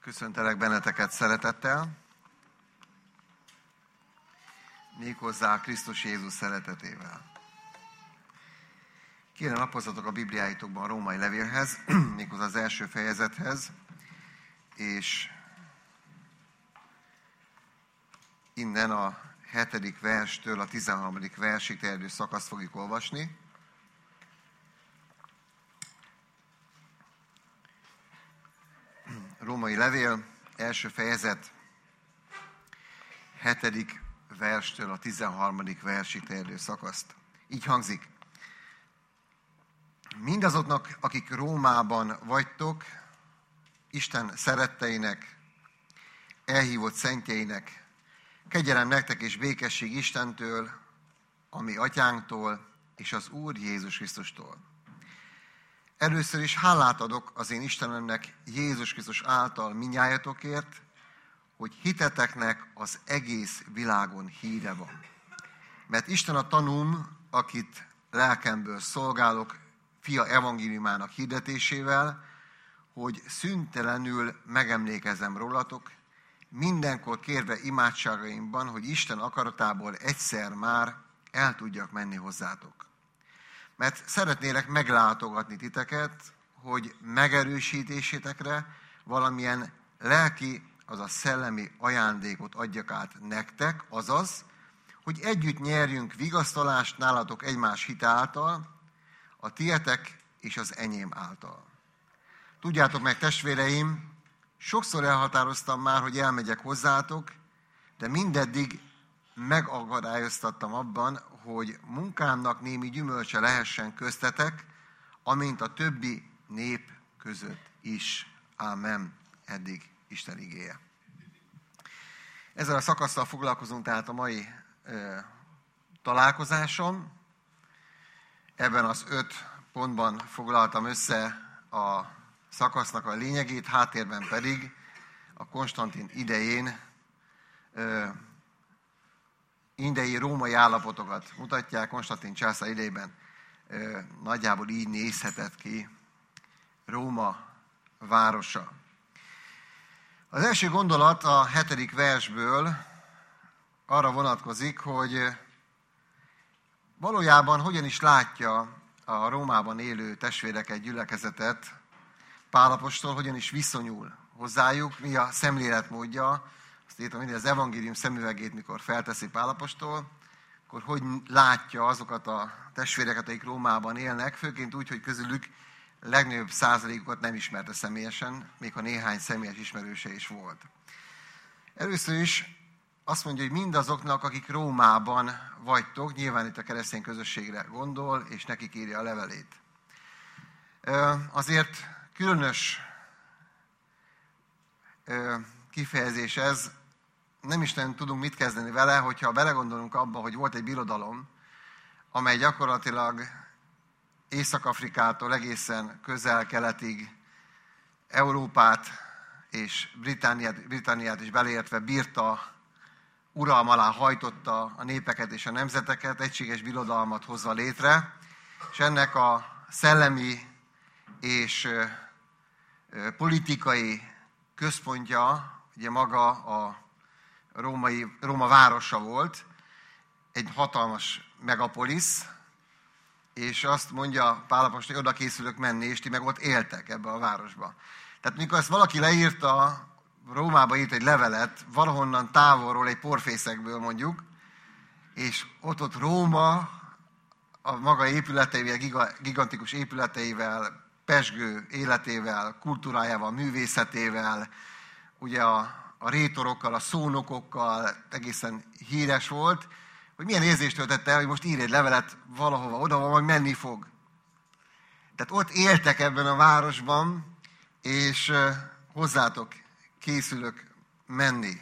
Köszöntelek benneteket szeretettel, méghozzá Krisztus Jézus szeretetével. Kérem, lapozzatok a Bibliáitokban a római levélhez, méghozzá az első fejezethez, és innen a 7. verstől a 13. versig terjedő szakaszt fogjuk olvasni. Római levél, első fejezet, 7. verstől a 13. versig terjedő szakaszt. Így hangzik. Mindazoknak, akik Rómában vagytok, Isten szeretteinek, elhívott szentjeinek, kegyelem nektek és békesség Istentől, a mi atyánktól és az Úr Jézus Krisztustól. Először is hálát adok az én Istenemnek Jézus Krisztus által mindnyájatokért, hogy hiteteknek az egész világon híre van. Mert Isten a tanúm, akit lelkemből szolgálok, fia evangéliumának hirdetésével, hogy szüntelenül megemlékezem rólatok, mindenkor kérve imádságaimban, hogy Isten akaratából egyszer már el tudjak menni hozzátok. Mert szeretnélek meglátogatni titeket, hogy megerősítésétekre valamilyen lelki, azaz szellemi ajándékot adjak át nektek, azaz, hogy együtt nyerjünk vigasztalást nálatok egymás hite által, a tietek és az enyém által. Tudjátok meg, testvéreim, sokszor elhatároztam már, hogy elmegyek hozzátok, de mindeddig megakadályoztattam abban, hogy munkámnak némi gyümölcse lehessen köztetek, amint a többi nép között is. Ámen. Eddig Isten igéje. Ezzel a szakasszal foglalkozunk tehát a mai találkozáson. Ebben az 5 pontban foglaltam össze a szakasznak a lényegét, háttérben pedig a Konstantin idején idei római állapotokat mutatják. Konstantin császár idejében nagyjából így nézhetett ki Róma városa. Az első gondolat a 7. versből arra vonatkozik, hogy valójában hogyan is látja a Rómában élő testvéreket, gyülekezetet Pál apostol, hogyan is viszonyul hozzájuk, mi a szemléletmódja. Azt írtam mindig, az evangélium szemüvegét, mikor felteszi Pál apostol, akkor hogy látja azokat a testvéreket, akik Rómában élnek, főként úgy, hogy közülük legnagyobb százalékokat nem ismerte személyesen, még ha néhány személyes ismerőse is volt. Először is azt mondja, hogy mindazoknak, akik Rómában vagytok, nyilván itt a keresztény közösségre gondol, és nekik írja a levelét. Azért különös kifejezés ez, nem is nem tudunk mit kezdeni vele, hogyha belegondolunk abba, hogy volt egy birodalom, amely gyakorlatilag Észak-Afrikától egészen közel-keletig Európát és Britanniát is beleértve bírta, uralma alá hajtotta a népeket és a nemzeteket, egységes birodalmat hozva létre, és ennek a szellemi és politikai központja ugye maga a Róma városa volt, egy hatalmas megapolisz, és azt mondja Pál apostol, hogy oda készülök menni, és ti meg ott éltek ebbe a városba. Tehát mikor ezt valaki leírta, Rómába írt egy levelet, valahonnan távolról, egy porfészekből mondjuk, és ott Róma a maga épületeivel, gigantikus épületeivel, pezsgő életével, kultúrájával, művészetével, ugye a rétorokkal, a szónokokkal egészen híres volt, hogy milyen érzést töltette el, hogy most ír egy levelet valahova, oda, majd menni fog. Tehát ott éltek ebben a városban, és hozzátok készülök menni.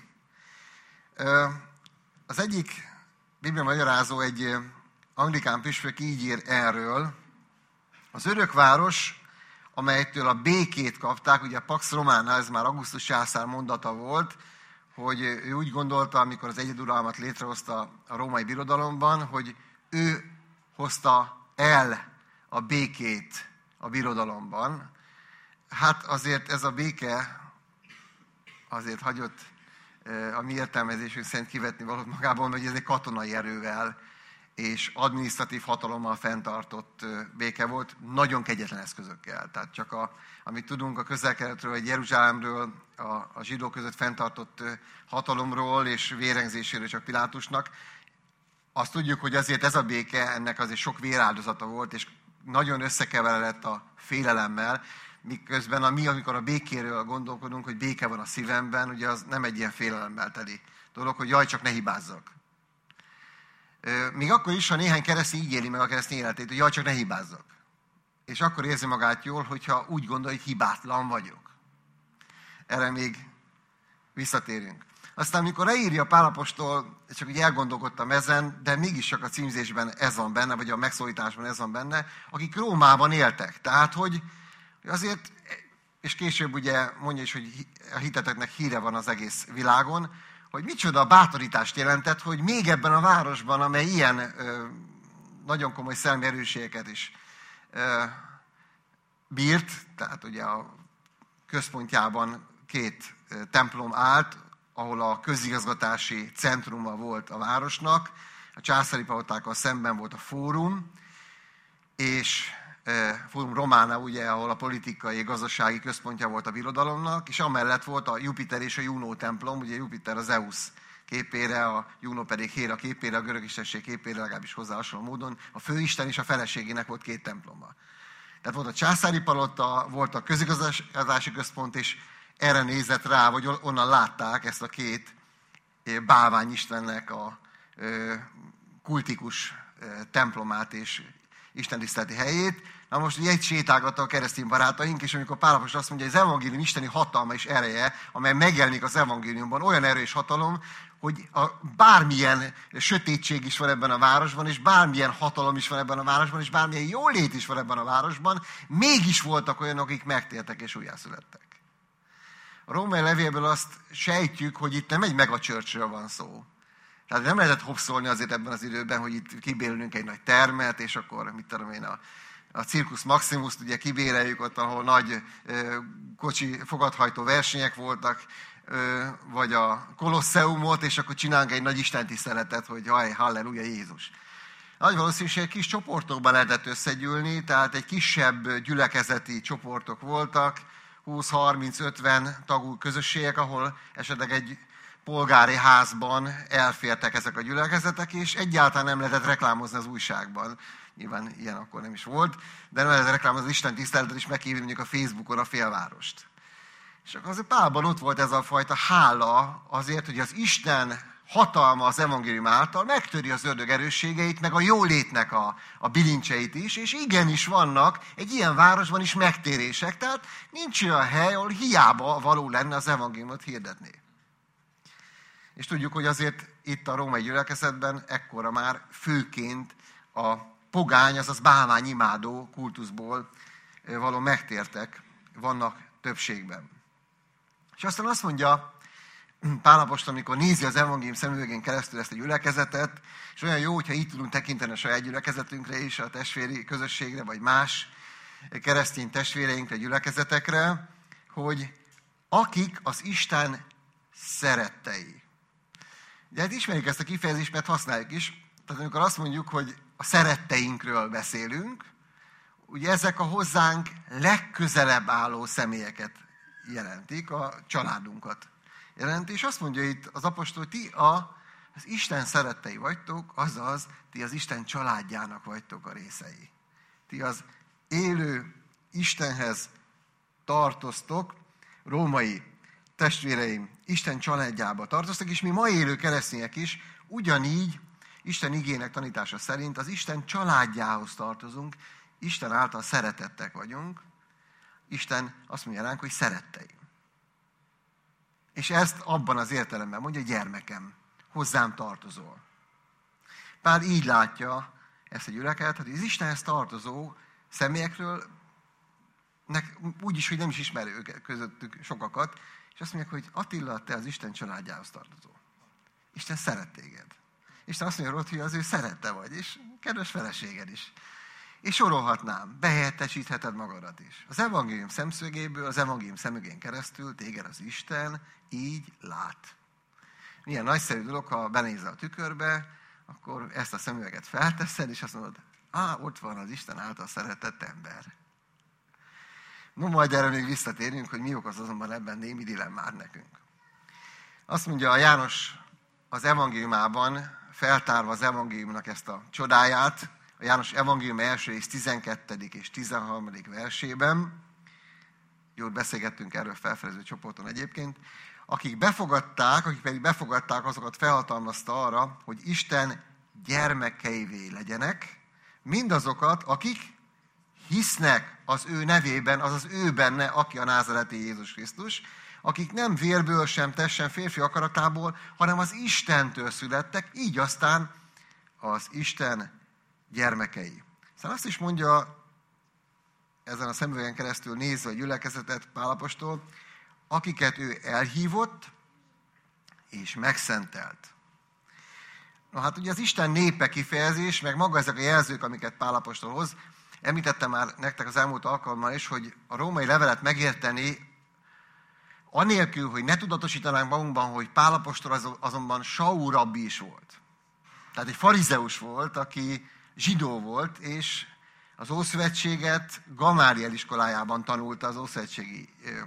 Az egyik Biblia magyarázó, egy anglikán püspök így ír erről. Az örökváros, amelytől a békét kapták, ugye a Pax Romana, ez már Augustus császár mondata volt, hogy ő úgy gondolta, amikor az egyeduralmat létrehozta a római birodalomban, hogy ő hozta el a békét a birodalomban. Hát azért ez a béke azért hagyott a mi értelmezésünk szerint kivetni valót magából, hogy ez egy katonai erővel és adminisztratív hatalommal fenntartott béke volt, nagyon kegyetlen eszközökkel. Tehát csak amit tudunk a Közel-Keletről, vagy Jeruzsálemről, a zsidók között fenntartott hatalomról és vérengzéséről csak Pilátusnak, azt tudjuk, hogy azért ez a béke, ennek azért sok véráldozata volt, és nagyon összekeveredett a félelemmel, miközben amikor a békéről gondolkodunk, hogy béke van a szívemben, ugye az nem egy ilyen félelemmel teli dolog, hogy jaj, csak ne hibázzak. Még akkor is, ha néhány keresztény így éli meg a keresztény életét, hogy jaj, csak ne hibázzak. És akkor érzi magát jól, hogyha úgy gondolja, hogy hibátlan vagyok. Erre még visszatérünk. Aztán, amikor leírja Pál apostol, csak úgy elgondolkodtam ezen, de mégis csak a címzésben ez van benne, vagy a megszólításban ez van benne, akik Rómában éltek. Tehát, hogy azért, és később ugye mondja is, hogy a hiteteknek híre van az egész világon, hogy micsoda bátorítást jelentett, hogy még ebben a városban, amely ilyen nagyon komoly szellemi erősségeket is bírt, tehát ugye a központjában 2 templom állt, ahol a közigazgatási centruma volt a városnak, a császári palotákkal szemben volt a fórum, és Fórum Romana, ugye, ahol a politikai, gazdasági központja volt a birodalomnak, és amellett volt a Jupiter és a Juno templom, ugye Jupiter az Zeus képére, a Juno pedig Héra képére, a görög istenség képére, legalábbis hozzá hasonló módon. A főisten és a feleségének volt 2 temploma. Tehát volt a császári palota, volt a közigazgatási központ, és erre nézett rá, vagy onnan látták ezt a 2 bálványistennek a kultikus templomát és istentiszteleti helyét. Na most ugye egy sétálgattak a keresztény barátaink, és amikor Pál apostol azt mondja, hogy az evangélium isteni hatalma és ereje, amely megjelenik az evangéliumban, olyan erő és hatalom, hogy bármilyen sötétség is van ebben a városban, és bármilyen hatalom is van ebben a városban, és bármilyen jólét is van ebben a városban, mégis voltak olyanok, akik megtértek és újjászülettek. A római levélből azt sejtjük, hogy itt nem egy megachurchről van szó. Tehát nem lehetett hopszolni azért ebben az időben, hogy itt kibérülünk egy nagy termet, és akkor, mit tudom én, a Circus Maximus-t ugye kibéreljük ott, ahol nagy kocsi fogadhajtó versenyek voltak, vagy a Kolosseumot, és akkor csinálunk egy nagy istentiszteletet, hogy jaj, halleluja Jézus. Nagy valószínűség kis csoportokban lehetett összegyűlni, tehát egy kisebb gyülekezeti csoportok voltak, 20-30-50 tagú közösségek, ahol esetleg egy polgári házban elfértek ezek a gyülekezetek, és egyáltalán nem lehetett reklámozni az újságban. Nyilván ilyen akkor nem is volt, de nem lehetett reklámozni az Isten tiszteletet, és meghívni mondjuk a Facebookon a félvárost. És akkor azért Pálban ott volt ez a fajta hála azért, hogy az Isten hatalma az evangélium által megtöri az ördög erősségeit, meg a jólétnek a bilincseit is, és igenis vannak egy ilyen városban is megtérések, tehát nincs olyan hely, ahol hiába való lenne az evangéliumot hirdetni. És tudjuk, hogy azért itt a római gyülekezetben ekkora már főként a pogány, azaz bálványimádó kultuszból való megtértek vannak többségben. És aztán azt mondja Pál apostol, amikor nézi az evangélium szemüvegén keresztül ezt a gyülekezetet, és olyan jó, hogyha így tudunk tekinteni a saját gyülekezetünkre is, a testvéri közösségre, vagy más keresztény testvéreinkre, gyülekezetekre, hogy akik az Isten szerettei. De hát ismerjük ezt a kifejezést, mert használjuk is. Tehát amikor azt mondjuk, hogy a szeretteinkről beszélünk, ugye ezek a hozzánk legközelebb álló személyeket jelentik, a családunkat jelenti. És azt mondja itt az apostol, ti az Isten szerettei vagytok, azaz ti az Isten családjának vagytok a részei. Ti az élő Istenhez tartoztok, római testvéreim, Isten családjába tartoztak, és mi ma élő keresztények is ugyanígy Isten igének tanítása szerint az Isten családjához tartozunk, Isten által szeretettek vagyunk, Isten azt mondja ránk, hogy szeretteim. És ezt abban az értelemben mondja, gyermekem, hozzám tartozol. Pál így látja ezt a gyülekezetet, hogy az Istenhez tartozó személyekről úgyis, hogy nem is ismer őket közöttük sokakat, és azt mondják, hogy Attila, te az Isten családjához tartozol. Isten szeret téged. Isten azt mondja rólad, hogy az ő szerette vagy, és kedves feleséged is. És sorolhatnám, behelyettesítheted magadat is. Az evangélium szemszögéből, az evangélium szemüvegén keresztül téged az Isten így lát. Milyen nagyszerű dolog, ha benézel a tükörbe, akkor ezt a szemüveget felteszed, és azt mondod, ott van az Isten által szeretett ember. No, majd erre még visszatérünk, hogy mi okoz azonban ebben némi dilemmát nekünk. Azt mondja a János az evangéliumában, feltárva az evangéliumnak ezt a csodáját, a János evangélium első rész 12. és 13. versében, jól beszélgettünk erről felfedező csoporton egyébként, akik pedig befogadták, azokat felhatalmazta arra, hogy Isten gyermekeivé legyenek, mindazokat, akik hisznek az ő nevében, azaz ő benne, aki a názareti Jézus Krisztus, akik nem vérből sem, sem férfi akaratából, hanem az Istentől születtek, így aztán az Isten gyermekei. Aztán azt is mondja, ezen a szemüvegen keresztül nézve a gyülekezetet Pál apostol, akiket ő elhívott és megszentelt. Na hát ugye az Isten népe kifejezés, meg maga ezek a jelzők, amiket Pál apostol hoz, említettem már nektek az elmúlt alkalommal is, hogy a római levelet megérteni, anélkül, hogy ne tudatosítanánk magunkban, hogy Pál apostol azonban Saul rabbi is volt. Tehát egy farizeus volt, aki zsidó volt, és az Ószövetséget Gamáliel iskolájában tanulta az ószövetségi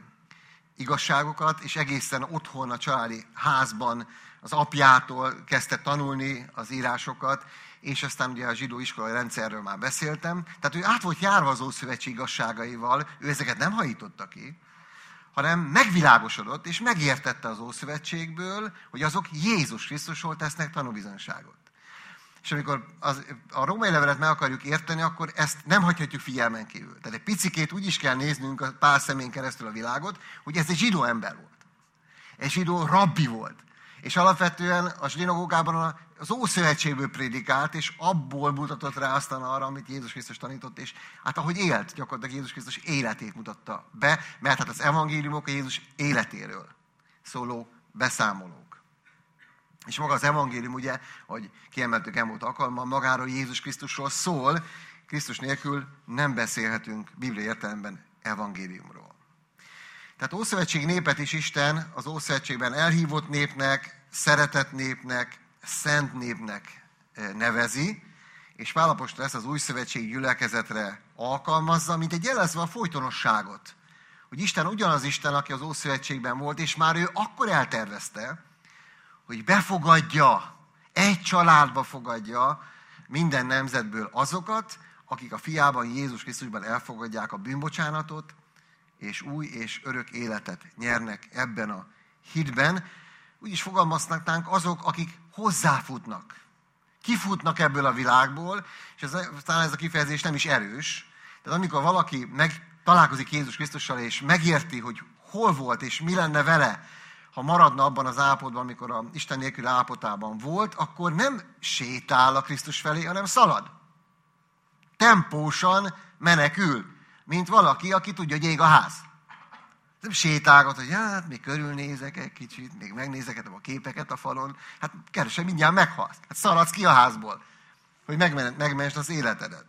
igazságokat, és egészen otthon a családi házban az apjától kezdte tanulni az írásokat, és aztán ugye a zsidó iskolai rendszerről már beszéltem. Tehát ő át volt járva az Ószövetség igazságaival, ő ezeket nem hajította ki, hanem megvilágosodott, és megértette az Ószövetségből, hogy azok Jézus Krisztusról tesznek tanúbizonyságot. És amikor a római levelet meg akarjuk érteni, akkor ezt nem hagyhatjuk figyelmen kívül. Tehát egy picikét úgy is kell néznünk a Pál szemén keresztül a világot, hogy ez egy zsidó ember volt. Egy zsidó rabbi volt. És alapvetően a zsinagógában az Ószövetségből prédikált, és abból mutatott rá aztán arra, amit Jézus Krisztus tanított, és hát ahogy élt, gyakorlatilag Jézus Krisztus életét mutatta be, mert hát az evangéliumok a Jézus életéről szóló beszámolók. És maga az evangélium, ugye, hogy kiemeltük elmúlt alkalommal, magáról Jézus Krisztusról szól, Krisztus nélkül nem beszélhetünk bibliai értelemben evangéliumról. Tehát ószövetségi népet is Isten az Ószövetségben elhívott népnek, szeretett népnek, szent népnek nevezi, és Pál apostol ezt az új szövetségi gyülekezetre alkalmazza, mint egy jelezve a folytonosságot. Hogy Isten ugyanaz Isten, aki az Ószövetségben volt, és már ő akkor eltervezte, hogy befogadja, egy családba fogadja minden nemzetből azokat, akik a fiában, Jézus Krisztusban elfogadják a bűnbocsánatot, és új és örök életet nyernek ebben a hitben. Úgy is fogalmazhatnánk azok, akik hozzáfutnak. Kifutnak ebből a világból, és talán ez a kifejezés nem is erős. Tehát amikor valaki találkozik Jézus Krisztussal, és megérti, hogy hol volt, és mi lenne vele, ha maradna abban az állapotban, amikor a Isten nélkül állapotában volt, akkor nem sétál a Krisztus felé, hanem szalad. Tempósan menekül, mint valaki, aki tudja, hogy ég a ház. Nem sétálgat, hogy hát még körülnézek egy kicsit, még megnézek a képeket a falon, hát keresem, mindjárt meghalsz. Hát szaladsz ki a házból, hogy megmentsd az életedet.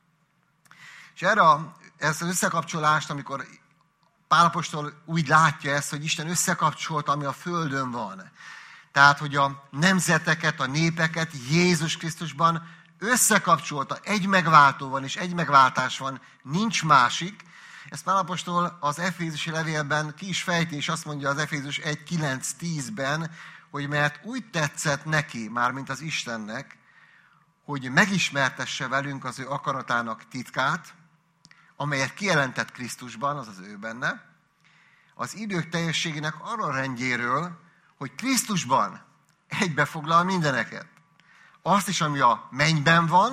És ezt az összekapcsolást, amikor Pál apostol úgy látja ezt, hogy Isten összekapcsolta, ami a földön van. Tehát, hogy a nemzeteket, a népeket Jézus Krisztusban összekapcsolta, egy megváltó van, és egy megváltás van, nincs másik. Ezt Pál apostol az Efézusi levélben ki is fejti, és azt mondja az Efézus 1:9-10-ben, hogy mert úgy tetszett neki, mármint az Istennek, hogy megismertesse velünk az ő akaratának titkát, amelyet kijelentett Krisztusban, azaz ő benne, az idők teljességének arra rendjéről, hogy Krisztusban egybefoglal mindeneket. Azt is, ami a mennyben van,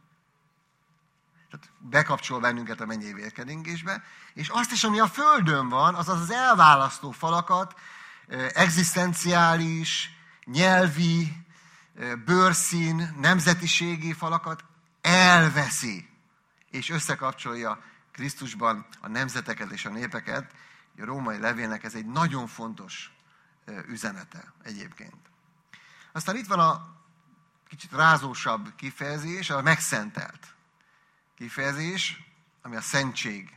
tehát bekapcsol bennünket a mennyei vérkeringésbe, és azt is, ami a földön van, azaz az elválasztó falakat, egzisztenciális, nyelvi, bőrszín, nemzetiségi falakat elveszi, és összekapcsolja Krisztusban a nemzeteket és a népeket. A római levélnek ez egy nagyon fontos üzenete egyébként. Aztán itt van a kicsit rázósabb kifejezés, a megszentelt. kifejezés, ami a szentség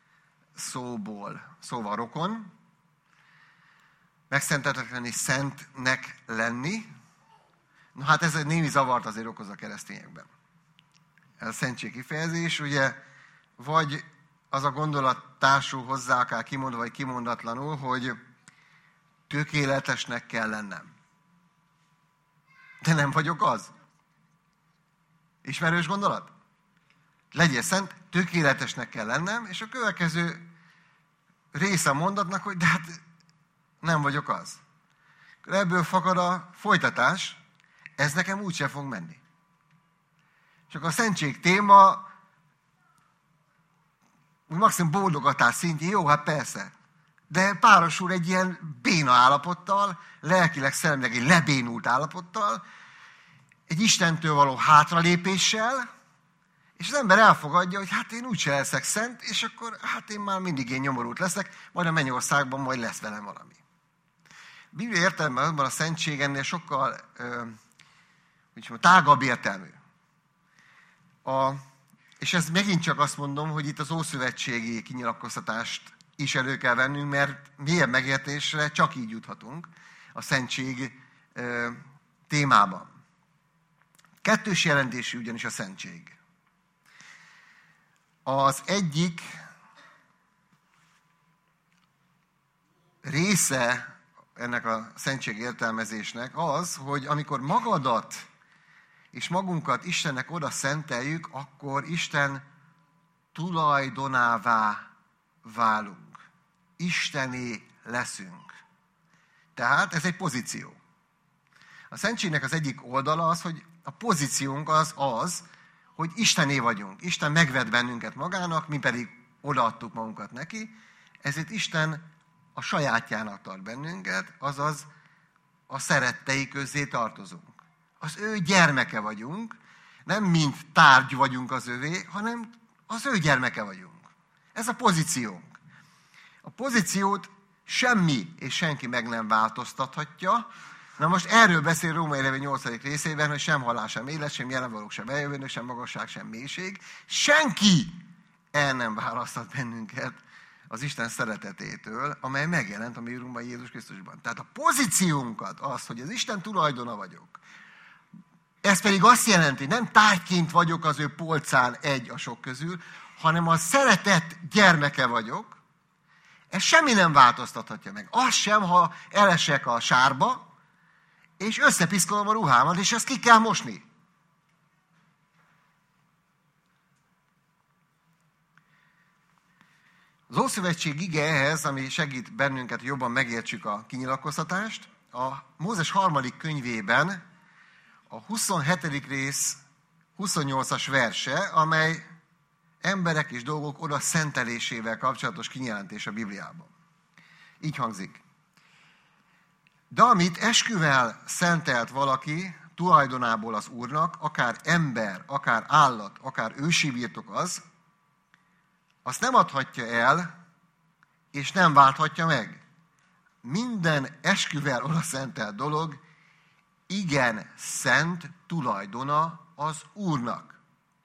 szóval rokon. Megszenteltetlenni, szentnek lenni. Na hát ez némi zavart azért okoz a keresztényekben. Ez a szentség kifejezés, ugye, vagy az a gondolat társul hozzá, akár kimondva, vagy kimondatlanul, hogy tökéletesnek kell lennem. De nem vagyok az. Ismerős gondolat? Legyél szent, tökéletesnek kell lennem, és a következő része a mondatnak, hogy de hát nem vagyok az. Ebből fakad a folytatás, ez nekem úgysem fog menni. Csak a szentség téma maximum bólogatás szintjén, jó, hát persze. De párosul egy ilyen béna állapottal, lelkileg, szellemileg egy lebénult állapottal, egy Istentől való hátralépéssel, és az ember elfogadja, hogy hát én úgyse leszek szent, és akkor hát én már mindig én nyomorult leszek, majd a mennyországban majd lesz velem valami. A Biblia értelemben a szentség ennél sokkal tágabb értelmű. És ez megint csak azt mondom, hogy itt az ószövetségi kinyilatkoztatást is elő kell vennünk, mert mélyebb megértésre csak így juthatunk a szentség témában. Kettős jelentésű ugyanis a szentség. Az egyik része ennek a szentség értelmezésnek az, hogy amikor magadat és magunkat Istennek oda szenteljük, akkor Isten tulajdonává válunk. Istené leszünk. Tehát ez egy pozíció. A szentségnek az egyik oldala az, hogy a pozíciónk az, hogy Istené vagyunk. Isten megvett bennünket magának, mi pedig odaadtuk magunkat neki, ezért Isten a sajátjának tart bennünket, azaz a szerettei közé tartozunk. Az ő gyermeke vagyunk, nem mint tárgy vagyunk az övé, hanem az ő gyermeke vagyunk. Ez a pozíciónk. A pozíciót semmi és senki meg nem változtathatja. Na most erről beszél Római levél 8. részében, hogy sem halál, sem élet, sem jelenvalók, sem eljövőnök, sem magasság, sem mélység. Senki el nem választhat bennünket az Isten szeretetétől, amely megjelent a mi Urunkban Jézus Krisztusban. Tehát a pozíciónkat, az, hogy az Isten tulajdona vagyok, ez pedig azt jelenti, nem tárgyként vagyok az ő polcán egy a sok közül, hanem a szeretett gyermeke vagyok, ez semmi nem változtathatja meg. Az sem, ha elesek a sárba, és összepiszkolom a ruhámat, és ezt ki kell mosni. Az Ószövetség ige ehhez, ami segít bennünket, hogy jobban megértsük a kinyilatkoztatást, a Mózes 3. könyvében a 27. rész 28-as verse, amely emberek és dolgok oda szentelésével kapcsolatos kijelentés a Bibliában. Így hangzik. De amit esküvel szentelt valaki tulajdonából az Úrnak, akár ember, akár állat, akár ősi birtok az, azt nem adhatja el, és nem válthatja meg. Minden esküvel oda szentelt dolog igen szent tulajdona az Úrnak.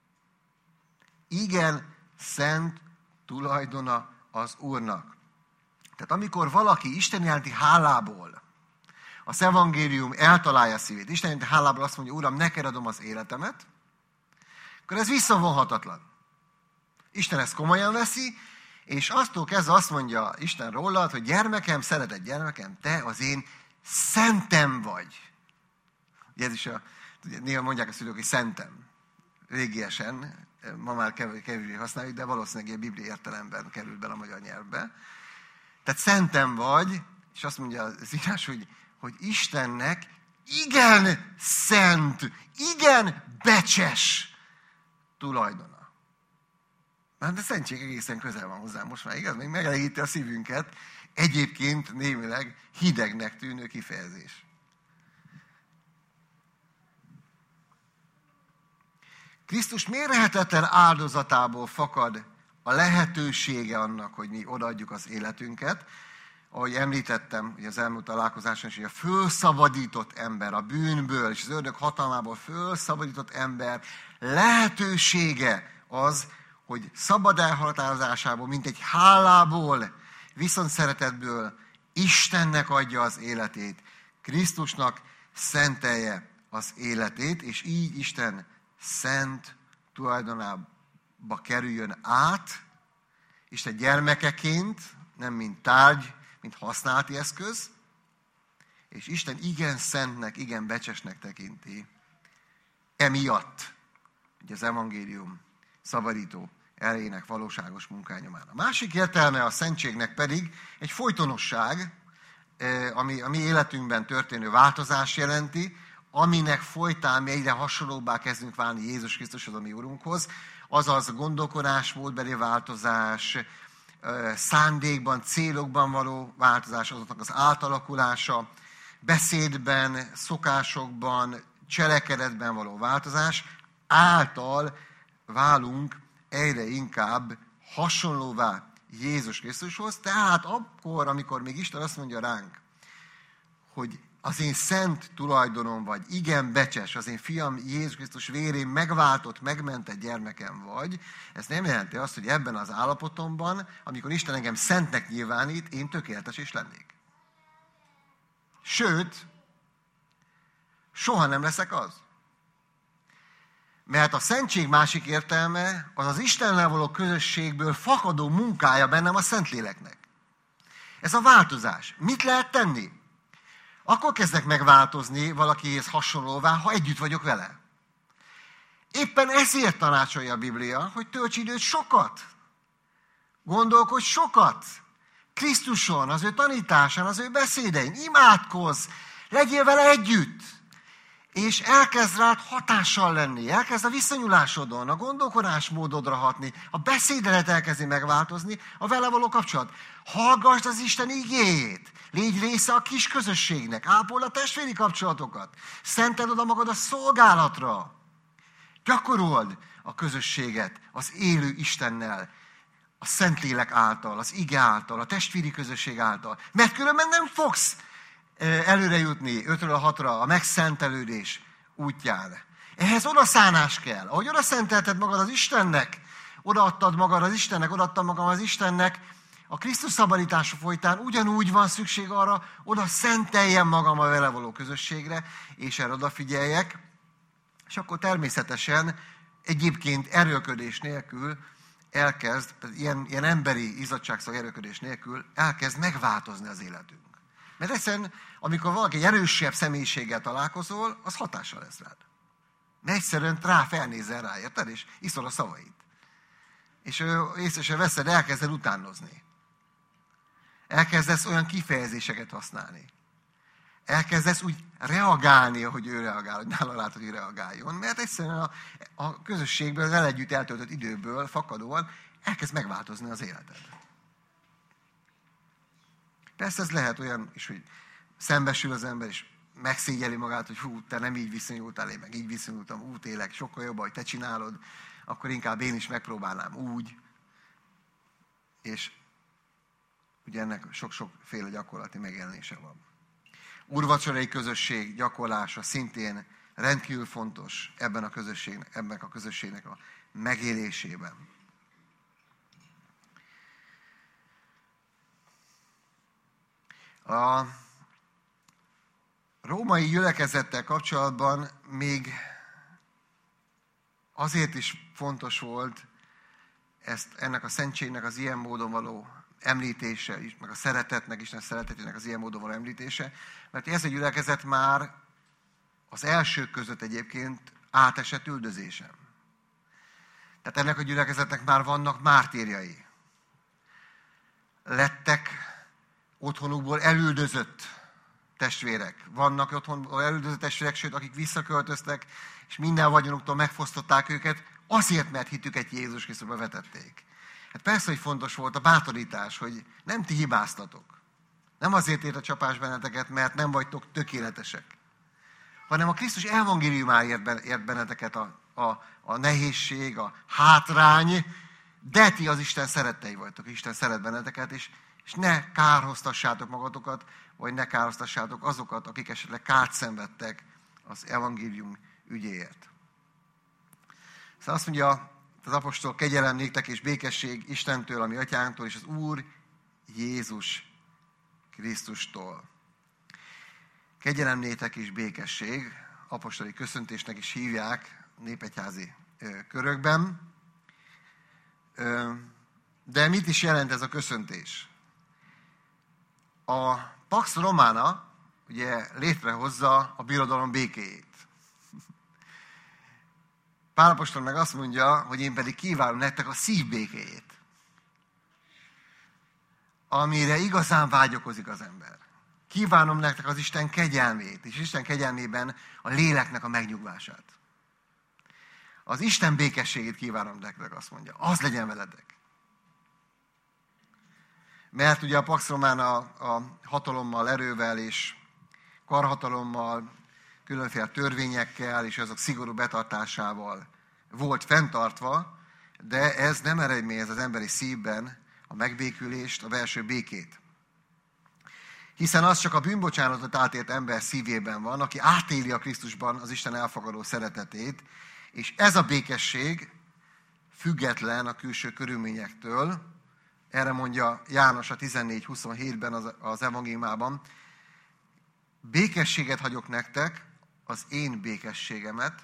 Igen szent tulajdona az Úrnak. Tehát amikor valaki Isten iránti hálából az evangélium eltalálja szívét, Isten iránti hálából azt mondja, Uram, neked adom az életemet, akkor ez visszavonhatatlan. Isten ezt komolyan veszi, és aztól kezdve azt mondja Isten rólad, hogy gyermekem, szeretett gyermekem, te az én szentem vagy. Ugye ez is néha mondják a szülők, hogy szentem. Régiesen, ma már kevésbé használjuk, de valószínűleg egy biblia értelemben került bele a magyar nyelvbe. Tehát szentem vagy, és azt mondja az írás, hogy Istennek igen szent, igen becses tulajdona. Mert a szentség egészen közel van hozzá most már, igaz? Még megelégíti a szívünket. Egyébként némileg hidegnek tűnő kifejezés. Krisztus mérhetetlen áldozatából fakad a lehetősége annak, hogy mi odaadjuk az életünket. Ahogy említettem, hogy az elmúlt találkozáson is, hogy a fölszabadított ember, a bűnből és az ördög hatalmából fölszabadított ember lehetősége az, hogy szabad elhatározásából, mint egy hálából, viszont szeretetből Istennek adja az életét. Krisztusnak szentelje az életét, és így Isten szent tulajdonába kerüljön át, Isten gyermekeként, nem mint tárgy, mint használati eszköz, és Isten igen szentnek, igen becsesnek tekinti. Emiatt, ugye az evangélium szabadító erejének valóságos munkányomán. A másik értelme a szentségnek pedig egy folytonosság, ami a mi életünkben történő változás jelenti, aminek folytán mi egyre hasonlóbbá kezdünk válni Jézus Krisztushoz, a mi Urunkhoz, azaz gondolkodásmódbeli változás, szándékban, célokban való változás, azoknak az átalakulása, beszédben, szokásokban, cselekedetben való változás által válunk egyre inkább hasonlóvá Jézus Krisztushoz. Tehát akkor, amikor még Isten azt mondja ránk, hogy az én szent tulajdonom vagy, igen becses, az én fiam Jézus Krisztus vérén megváltott, megmentett gyermekem vagy, ez nem jelenti azt, hogy ebben az állapotomban, amikor Isten engem szentnek nyilvánít, én tökéletes is lennék. Sőt, soha nem leszek az. Mert a szentség másik értelme az az Istennel való közösségből fakadó munkája bennem a Szentléleknek. Ez a változás. Mit lehet tenni? Akkor kezdek megváltozni valakihez hasonlóvá, ha együtt vagyok vele. Éppen ezért tanácsolja a Biblia, hogy tölts időt sokat. Gondolkodj sokat. Krisztuson, az ő tanításán, az ő beszédein. Imádkozz, legyél vele együtt. És elkezd rád hatással lenni, elkezd a viszonyulásodon, a gondolkodásmódodra hatni, a beszédelet elkezdi megváltozni, a vele való kapcsolat. Hallgassd az Isten igéjét, légy része a kis közösségnek, ápold a testvéri kapcsolatokat, szenteld oda magad a szolgálatra, gyakorold a közösséget az élő Istennel, a Szentlélek által, az ige által, a testvéri közösség által, mert különben nem fogsz előre jutni 5-ről 6-ra a megszentelődés útján. Ehhez odaszánás kell. Ahogy odaszentelted magad az Istennek, odaadtad magad az Istennek, odaadtam magam az Istennek, a Krisztus szabadítása folytán ugyanúgy van szükség arra, oda szenteljem magam a vele való közösségre, és erre odafigyeljek, és akkor természetesen egyébként erőlködés nélkül elkezd, ilyen emberi izzadságszag erőlködés nélkül elkezd megváltozni az életünk. Mert egyszerűen, amikor valaki egy erősebb személyiséggel találkozol, az hatással lesz rád. Mert egyszerűen felnézel rá, érted? És iszol a szavait. És észre se veszed, elkezded utánozni. Elkezdesz olyan kifejezéseket használni. Elkezdesz úgy reagálni, ahogy ő reagál, hogy nála látod, hogy ő reagáljon. Mert egyszerűen a közösségből, vele együtt eltöltött időből fakadóan elkezd megváltozni az életed. Persze ez lehet olyan is, hogy szembesül az ember, és megszégyeli magát, hogy hú, te nem így viszonyultál, én meg így viszonyultam, tényleg sokkal jobb, hogy te csinálod, akkor inkább én is megpróbálnám úgy. És ugye ennek sok-sokféle gyakorlati megjelenése van. Úrvacsorai közösség gyakorlása szintén rendkívül fontos ennek a közösségnek a megélésében. A római gyülekezettel kapcsolatban még azért is fontos volt ennek a szentségnek az ilyen módon való említése, meg a szeretetnek, Isten szeretetének az ilyen módon való említése, mert ez a gyülekezet már az elsők között egyébként átesett üldözésen. Tehát ennek a gyülekezetnek már vannak mártírjai. Lettek otthonukból elüldözött testvérek. Vannak otthonból elüldözött testvérek, sőt, akik visszaköltöztek, és minden vagyonuktól megfosztották őket, azért, mert hitüket Jézus Krisztusba vetették. Hát persze, hogy fontos volt a bátorítás, hogy nem ti hibáztatok. Nem azért ért a csapás benneteket, mert nem vagytok tökéletesek, hanem a Krisztus evangéliumáért ért benneteket a nehézség, a hátrány, de ti az Isten szerettei vagytok, Isten szeret benneteket, és ne kárhoztassátok magatokat, vagy ne kárhoztassátok azokat, akik esetleg kárt szenvedtek az evangélium ügyéért. Szóval azt mondja az apostol: kegyelem néktek és békesség Istentől, a mi atyánktól, és az Úr Jézus Krisztustól. Kegyelem néktek és békesség, apostoli köszöntésnek is hívják népegyházi körökben. De mit is jelent ez a köszöntés? A Pax Romana ugye létrehozza a birodalom békéjét. Pál apostol meg azt mondja, hogy én pedig kívánom nektek a szív békéjét, amire igazán vágyakozik az ember. Kívánom nektek az Isten kegyelmét, és Isten kegyelmében a léleknek a megnyugvását. Az Isten békességét kívánom nektek, azt mondja. Az legyen veletek. Mert ugye a Pax Romana a hatalommal, erővel és karhatalommal, különféle törvényekkel és azok szigorú betartásával volt fenntartva, de ez nem eredményez az emberi szívben a megbékülést, a belső békét. Hiszen az csak a bűnbocsánatot átélt ember szívében van, aki átéli a Krisztusban az Isten elfogadó szeretetét, és ez a békesség független a külső körülményektől. Erre mondja János a 14:27-ben az evangéliumában: békességet hagyok nektek, az én békességemet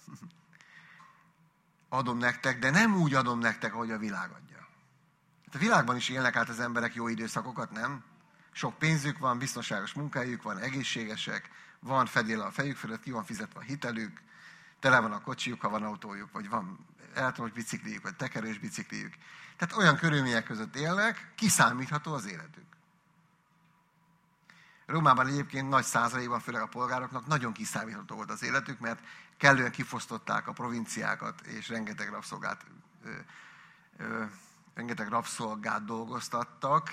adom nektek, de nem úgy adom nektek, ahogy a világ adja. A világban is élnek át az emberek jó időszakokat, nem? Sok pénzük van, biztonságos munkájuk van, egészségesek, van fedél a fejük fölött, ki van fizetve a hitelük, tele van a kocsijuk, ha van autójuk, vagy van elektromos bicikliük, vagy tekerős bicikliük. Tehát olyan körülmények között élnek, kiszámítható az életük. Rómában egyébként nagy százalékban, főleg a polgároknak nagyon kiszámítható volt az életük, mert kellően kifosztották a provinciákat, és rengeteg rabszolgát dolgoztattak.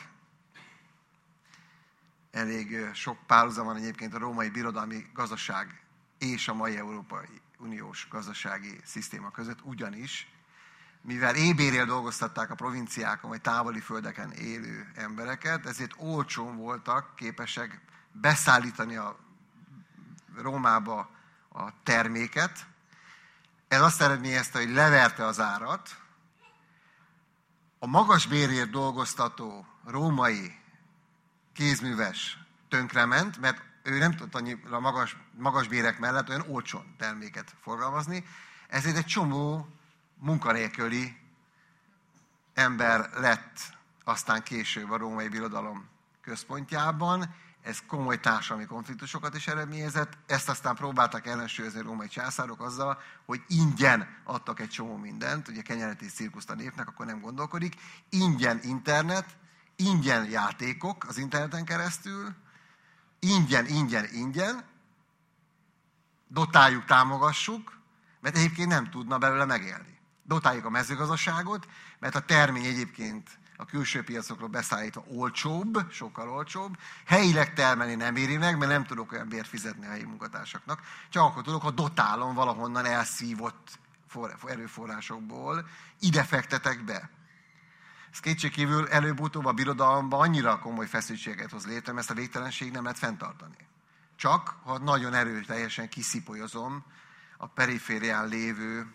Elég sok párhuzam van egyébként a római birodalmi gazdaság és a mai Európai Uniós gazdasági szisztéma között, ugyanis, mivel ébérrel dolgoztatták a provinciákon vagy távoli földeken élő embereket, ezért olcsón voltak képesek beszállítani a Rómába a terméket. Ez azt eredményezte, hogy leverte az árat. A magas bérért dolgoztató római kézműves tönkrement, mert ő nem tudott annyira magas bérek mellett olyan olcsón terméket forgalmazni, ezért egy csomó munkanélküli ember lett aztán később a római birodalom központjában. Ez komoly társadalmi konfliktusokat is eredményezett. Ezt aztán próbáltak ellensúlyozni a római császárok azzal, hogy ingyen adtak egy csomó mindent, ugye kenyeret és cirkuszt a népnek, akkor nem gondolkodik. Ingyen internet, ingyen játékok az interneten keresztül, ingyen, dotáljuk, támogassuk, mert egyébként nem tudna belőle megélni. Dotáljuk a mezőgazdaságot, mert a termény egyébként a külső piacokról beszállítva olcsóbb, sokkal olcsóbb. Helyileg termelni nem éri meg, mert nem tudok olyan bért fizetni a helyi munkatársaknak. Csak akkor tudok, ha dotálom valahonnan elszívott erőforrásokból, ide fektetek be. Ez kétségkívül előbb-utóbb a birodalomban annyira komoly feszültséget hoz létre, mert ezt a végtelenség nem lehet fenntartani. Csak, ha nagyon erőteljesen kiszipolyozom a periférián lévő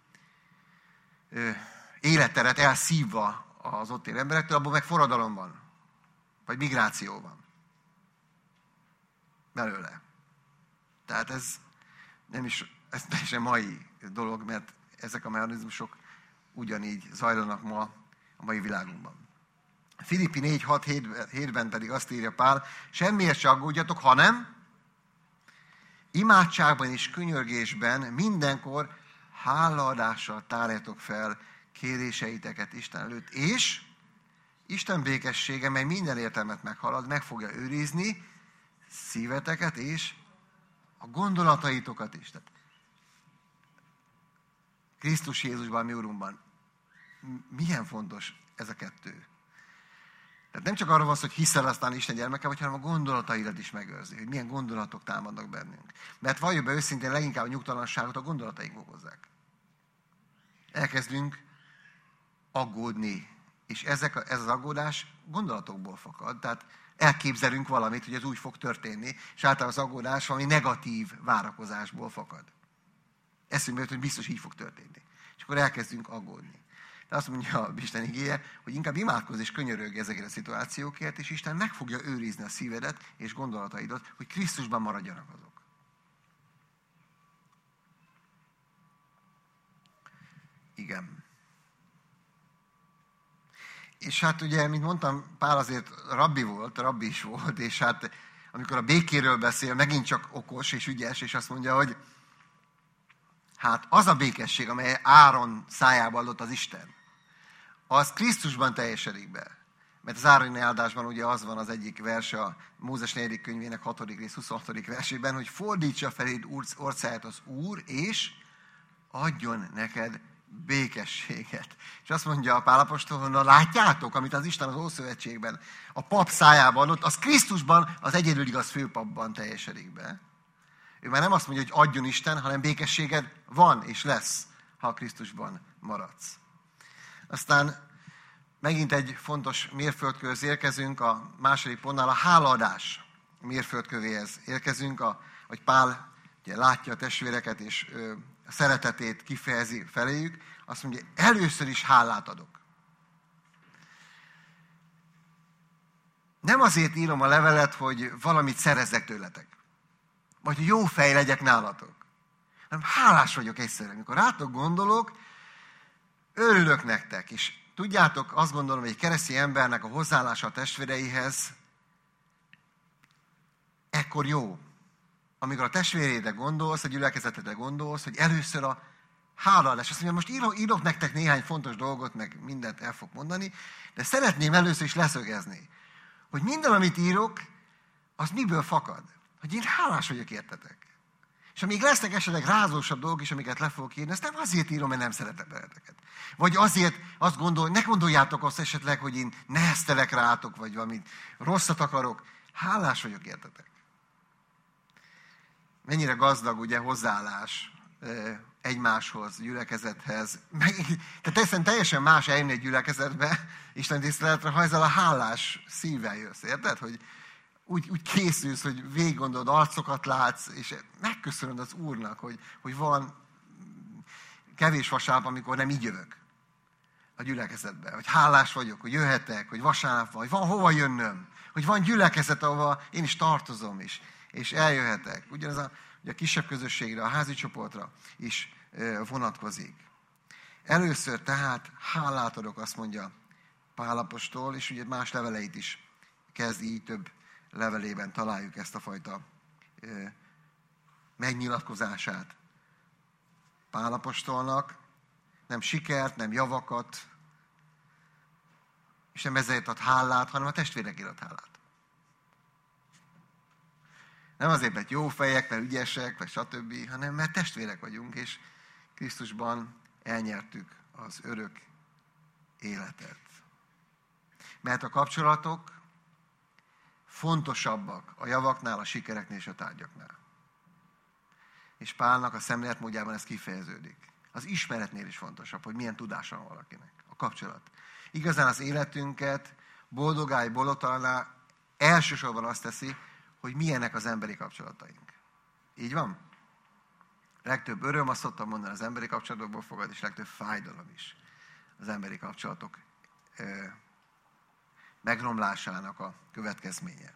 életteret elszívva az ott élő emberektől, abban meg forradalom van, vagy migráció van belőle. Tehát ez teljesen mai dolog, mert ezek a mechanizmusok ugyanígy zajlanak ma a mai világunkban. Filippi 4:6-7-ben pedig azt írja Pál: semmiért se aggódjatok, hanem imádságban és könyörgésben mindenkor hálaadással tárjátok fel kéréseiteket Isten előtt, és Isten békessége, mely minden értelmet meghalad, meg fogja őrizni szíveteket és a gondolataitokat is. Tehát Krisztus Jézusban, mi Urunkban. Milyen fontos ez a kettő. Tehát nem csak arról van szó, hogy hiszel aztán Isten gyermeke vagy, hanem a gondolataidat is megőrzi, hogy milyen gondolatok támadnak bennünk. Mert valljuk be őszintén, leginkább a nyugtalanságot a gondolataink okozzák. Elkezdünk aggódni, és ez az aggódás gondolatokból fakad. Tehát elképzelünk valamit, hogy ez úgy fog történni, és általában az aggódás valami negatív várakozásból fakad. Eszünkbe jut, hogy biztos így fog történni. És akkor elkezdünk aggódni. De azt mondja a Isten igéje, hogy inkább imádkozz és könyörögj ezekért a szituációkért, és Isten meg fogja őrizni a szívedet és gondolataidat, hogy Krisztusban maradjanak azok. Igen. És hát ugye, mint mondtam, Pál azért rabbi is volt, és hát amikor a békéről beszél, megint csak okos és ügyes, és azt mondja, hogy hát az a békesség, amely Áron szájába adott az Isten, az Krisztusban teljesedik be. Mert az ároni áldásban ugye az van az egyik verse a Mózes 4. könyvének 6. rész 26. versében, hogy fordítsa feléd orcáját az Úr, és adjon neked békességet. És azt mondja a Pál apostol, hogy na látjátok, amit az Isten az Ószövetségben a pap szájába adott, az Krisztusban, az egyedül igaz főpapban teljesedik be. Ő már nem azt mondja, hogy adjon Isten, hanem békességed van és lesz, ha a Krisztusban maradsz. Aztán megint egy fontos mérföldkőhöz érkezünk, a második pontnál a hálaadás mérföldkövéhez érkezünk, hogy Pál ugye, látja a testvéreket, és a szeretetét kifejezi feléjük, azt mondja, először is hálát adok. Nem azért írom a levelet, hogy valamit szerezzek tőletek, vagy hogy jó fej legyek nálatok, hanem hálás vagyok egyszerűen. Amikor rátok gondolok, örülök nektek, és tudjátok, azt gondolom, hogy egy keresztény embernek a hozzáállása a testvéreihez ekkor jó. Amikor a testvérédre gondolsz, a gyülekezetedre gondolsz, hogy először a hálaadás. Azt mondja, most írok nektek néhány fontos dolgot, meg mindent el fog mondani, de szeretném először is leszögezni, hogy minden, amit írok, az miből fakad? Hogy én hálás vagyok értetek. És amíg lesznek esetleg rázósabb dolgok is, amiket le fogok írni, ezt nem azért írom, mert nem szeretek benneteket. Vagy azért azt ne gondoljátok azt esetleg, hogy én neheztelek rátok, vagy valamit rosszat akarok. Hálás vagyok értetek. Mennyire gazdag ugye hozzáállás egymáshoz, gyülekezethez. Tehát teljesen más eljönni egy gyülekezetbe, Isten tiszteletre, ha ezzel a hálás szívvel jössz, érted? Hogy úgy készülsz, hogy végig gondolod, arcokat látsz, és megköszönöd az Úrnak, hogy van kevés vasárnap, amikor nem így jövök a gyülekezetbe. Hogy hálás vagyok, hogy jöhetek, hogy vasárnap van, hogy van hova jönnöm, hogy van gyülekezet, ahova én is tartozom is, és eljöhetek. Ugyanez a kisebb közösségre, a házi csoportra is vonatkozik. Először tehát hálát adok, azt mondja Pál apostol, és ugye más leveleit is kezd így, több levelében találjuk ezt a fajta megnyilatkozását Pál apostolnak. Nem sikert, nem javakat, és nem ezért ad hálát, hanem a testvérekért ad hálát. Nem azért, mert jó fejek, mert ügyesek, vagy stb., hanem mert testvérek vagyunk, és Krisztusban elnyertük az örök életet. Mert a kapcsolatok fontosabbak a javaknál, a sikereknél és a tárgyaknál. És Pálnak a szemléletmódjában ez kifejeződik. Az ismeretnél is fontosabb, hogy milyen tudása van valakinek. A kapcsolat. Igazán az életünket boldogá, boldogtalaná elsősorban azt teszi, hogy milyenek az emberi kapcsolataink. Így van? Legtöbb öröm, azt szoktam mondani, az emberi kapcsolatokból fogad, és legtöbb fájdalom is az emberi kapcsolatok megromlásának a következménye.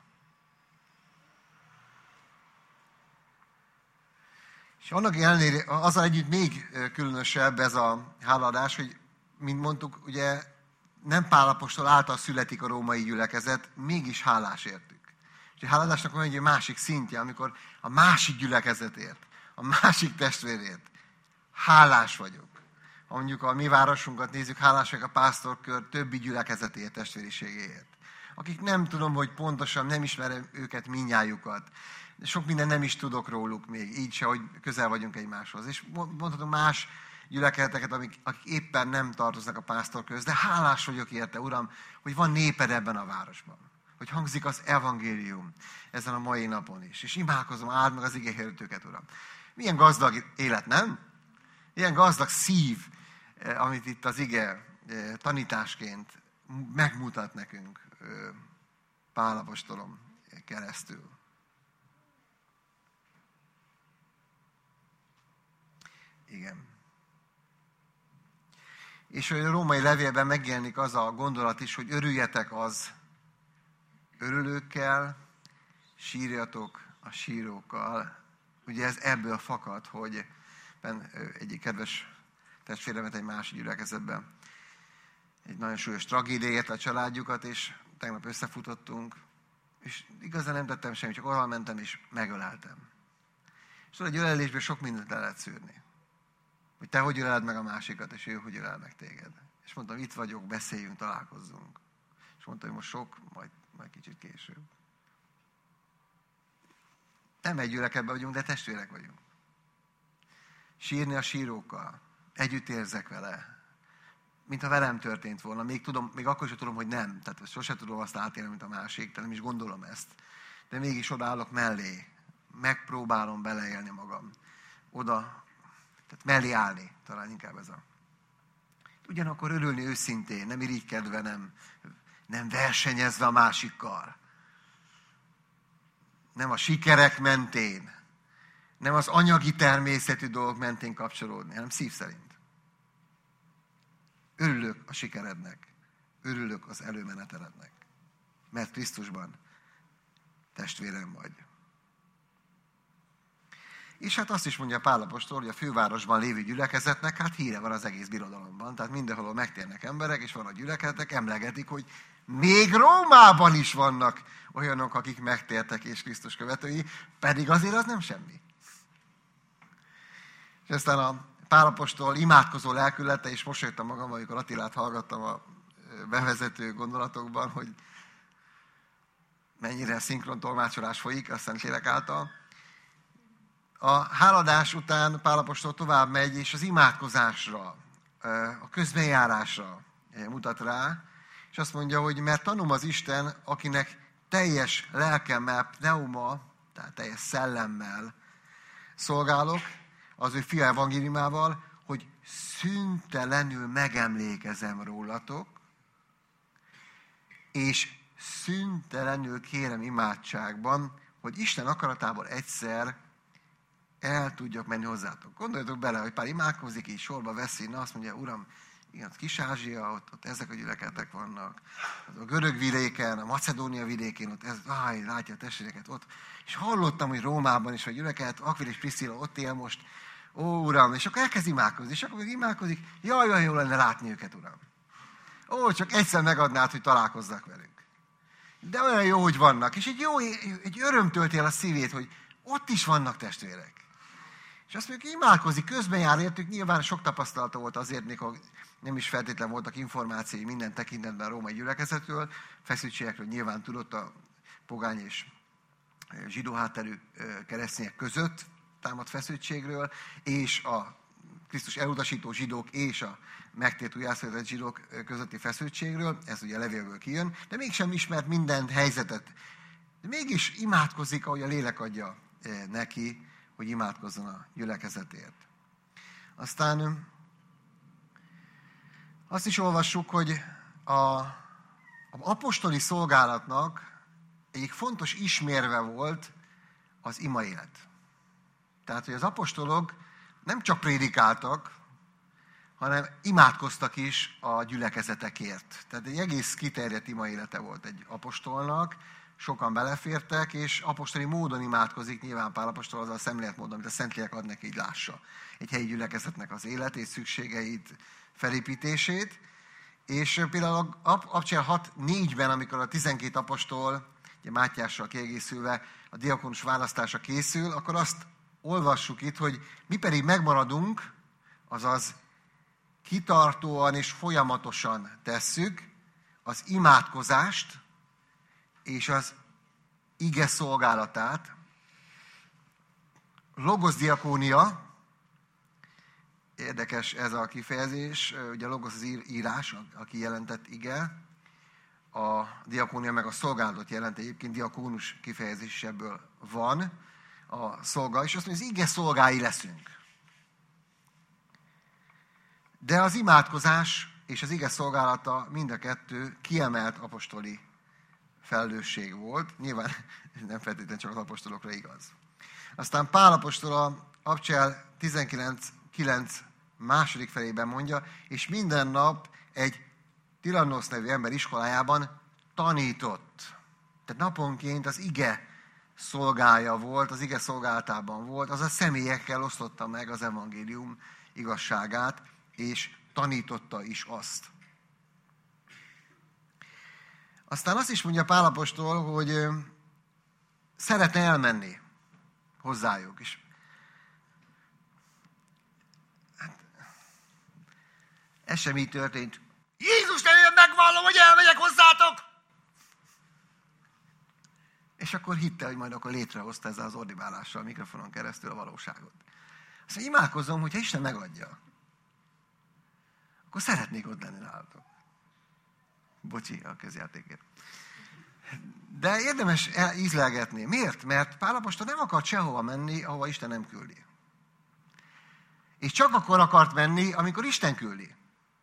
És annak ellenére, azzal együtt még különösebb ez a hálaadás, hogy, mint mondtuk, ugye nem Pál apostol által születik a római gyülekezet, mégis hálás értük. És a hálaadásnak van egy másik szintje, amikor a másik gyülekezetért, a másik testvérért hálás vagyok. Ha mondjuk a mi városunkat nézzük, hálás vagyok a pásztorkör többi gyülekezetéért, testvériségéért. Akik nem tudom, hogy pontosan nem ismerem őket mindnyájukat. Sok minden nem is tudok róluk még, így se, hogy közel vagyunk egymáshoz. És mondhatom más gyülekezeteket, akik éppen nem tartoznak a pásztorkörhöz, de hálás vagyok érte, Uram, hogy van néped ebben a városban. Hogy hangzik az evangélium ezen a mai napon is. És imádkozom, áld meg az igéhirdetőket, Uram. Milyen gazdag élet, nem? Ilyen gazdag szív, amit itt az ige tanításként megmutat nekünk Pál apostolon keresztül. Igen. És hogy a római levélben megjelenik az a gondolat is, hogy örüljetek az örülőkkel, sírjatok a sírókkal. Ugye ez ebből fakad, hogy egyik kedves testvéremet egy másik gyülekezetben egy nagyon súlyos tragédia érte a családjukat, és tegnap összefutottunk, és igazán nem tettem semmit, csak oda mentem és megöleltem. És tudod, egy ölelésből sok mindent le lehet szűrni. Hogy te hogy öleled meg a másikat, és ő hogy ölel meg téged. És mondtam, itt vagyok, beszéljünk, találkozzunk. És mondta, hogy most sok, majd kicsit később. Nem egy gyülekezetben vagyunk, de testvérek vagyunk. Sírni a sírókkal. Együtt érzek vele. Mintha velem történt volna. Még akkor sem tudom, hogy nem. Tehát sosem tudom azt átélni, mint a másik. Tehát nem is gondolom ezt. De mégis odaállok mellé. Megpróbálom beleélni magam. Oda, tehát mellé állni. Talán inkább ez a... Ugyanakkor örülni őszintén, nem irigykedve, nem versenyezve a másikkal. Nem a sikerek mentén. Nem az anyagi természetű dolgok mentén kapcsolódni, hanem szív szerint. Örülök a sikerednek. Örülök az előmenetelednek. Mert Krisztusban testvérem vagy. És hát azt is mondja Pál apostol, hogy a fővárosban lévő gyülekezetnek hát híre van az egész birodalomban. Tehát mindenhol megtérnek emberek, és van a gyülekezetek, emlegetik, hogy még Rómában is vannak olyanok, akik megtértek és Krisztus követői, pedig azért az nem semmi. És aztán a Pál apostol imádkozó lelkülete, és mosolyogtam magam, amikor Attilát hallgattam a bevezető gondolatokban, hogy mennyire szinkron tolmácsolás folyik, aztán Lélek által. A háladás után Pál apostol tovább megy, és az imádkozásra, a közbenjárásra mutat rá, és azt mondja, hogy mert tanom az Isten, akinek teljes lelkemmel, pneuma, tehát teljes szellemmel szolgálok, az ő fia evangéliumával, hogy szüntelenül megemlékezem rólatok, és szüntelenül kérem imádságban, hogy Isten akaratából egyszer el tudjak menni hozzátok. Gondoljatok bele, hogy Pál imádkozik, így sorba veszi, na azt mondja, Uram, igen, Kis-Ázsia, ott ezek a gyülekezetek vannak. A görög vidéken, a Macedónia vidékén, ott látja a testvéreket ott. És hallottam, hogy Rómában is a gyülekezet, Akvil és Priszilla ott él most. Ó, Uram, és akkor elkezd imádkozni. És akkor még imádkozik, jaj, jó lenne látni őket, Uram. Ó, csak egyszer megadnád, hogy találkozzak velük. De olyan jó, hogy vannak. És egy öröm tölti el a szívét, hogy ott is vannak testvérek. És azt mondjuk, imádkozik, közben jár értük, nyilván sok tapasztalata volt azért, mikor nem is feltétlen voltak információi minden tekintetben a római gyülekezetről, feszültségekről nyilván tudott a pogány és zsidó hátterű keresztények között támadt feszültségről, és a Krisztus elutasító zsidók és a megtért újjászületett zsidók közötti feszültségről, ez ugye a levélből kijön, de mégsem ismert minden helyzetet. De mégis imádkozik, ahogy a lélek adja neki, hogy imádkozzon a gyülekezetért. Aztán azt is olvassuk, hogy az apostoli szolgálatnak egyik fontos ismérve volt az ima élet. Tehát, hogy az apostolok nem csak prédikáltak, hanem imádkoztak is a gyülekezetekért. Tehát egy egész kiterjedt ima élete volt egy apostolnak, sokan belefértek, és apostoli módon imádkozik, nyilván Pál apostol azzal a szemléletmódon, amit a Szentlélek ad neki, így lássa egy helyi gyülekezetnek az életét, szükségeit, felépítését. És például Apostol 6:4-ben, amikor a 12 apostol, ugye Mátyással kiegészülve, a diakonus választása készül, akkor azt olvassuk itt, hogy mi pedig megmaradunk, azaz kitartóan és folyamatosan tesszük az imádkozást és az ige szolgálatát. Logos diakónia, érdekes ez a kifejezés, ugye a logos az írás, a kijelentett ige, a diakónia meg a szolgálatot jelent, egyébként diakónus kifejezés is ebből van, a szolga, és azt mondja, az ige szolgái leszünk. De az imádkozás és az ige szolgálata mind a kettő kiemelt apostoli felelősség volt. Nyilván nem feltétlenül csak az apostolokra igaz. Aztán Pál apostol a Apostol 19:9 második felében mondja, és minden nap egy Tirannosz nevű ember iskolájában tanított. Tehát naponként az ige szolgája volt, az ige szolgálatában volt, azaz személyekkel osztotta meg az evangélium igazságát, és tanította is azt. Aztán azt is mondja Pál apostol, hogy szeretne elmenni hozzájuk is. Hát, ez sem így történt. Jézus nevében megvallom, hogy elmegyek hozzátok! És akkor hitte, hogy majd akkor létrehozta ezzel az ordibálással a mikrofonon keresztül a valóságot. Azt mondja, imádkozom, hogyha Isten megadja, akkor szeretnék ott lenni nálatok. Bocsi a közjátékért. De érdemes ízlelgetni. Miért? Mert Pál apostol nem akart sehova menni, ahova Isten nem küldi. És csak akkor akart menni, amikor Isten küldi.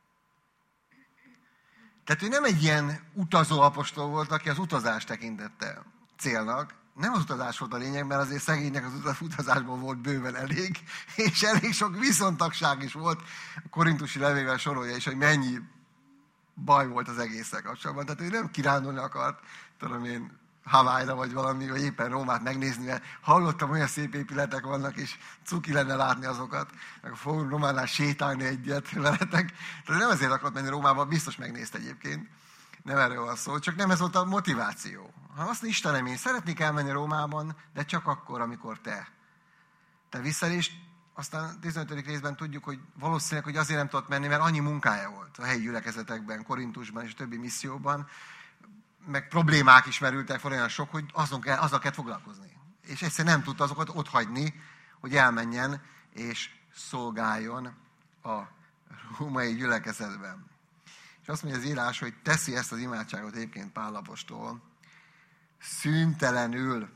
Tehát ő nem egy ilyen utazó apostol volt, aki az utazást tekintette célnak. Nem az utazás volt a lényeg, mert azért szegénynek az utazásból volt bőven elég, és elég sok viszontagság is volt. A korintusi levélben sorolja is, hogy mennyi baj volt az egésszel kapcsolatban. Tehát ő nem kirándulni akart, tudom én, Hawaii-ra vagy valami, vagy éppen Rómát megnézni, mert hallottam, olyan szép épületek vannak, és cuki lenne látni azokat, meg fogunk Rómánál sétálni egyet veletek. Tehát nem ezért akart menni Rómába, biztos megnézte egyébként. Nem erről van szó, csak nem ez volt a motiváció. Ha azt Istenem, én szeretnék elmenni Rómában, de csak akkor, amikor te viszel, és aztán 15. részben tudjuk, hogy valószínűleg, hogy azért nem tudott menni, mert annyi munkája volt a helyi gyülekezetekben, Korintusban és a többi misszióban, meg problémák is merültek fel olyan sok, hogy azzal kellett foglalkozni. És egyszerűen nem tudta azokat otthagyni, hogy elmenjen és szolgáljon a római gyülekezetben. És azt mondja az írás, hogy teszi ezt az imádságot egyébként Pál apostol szüntelenül.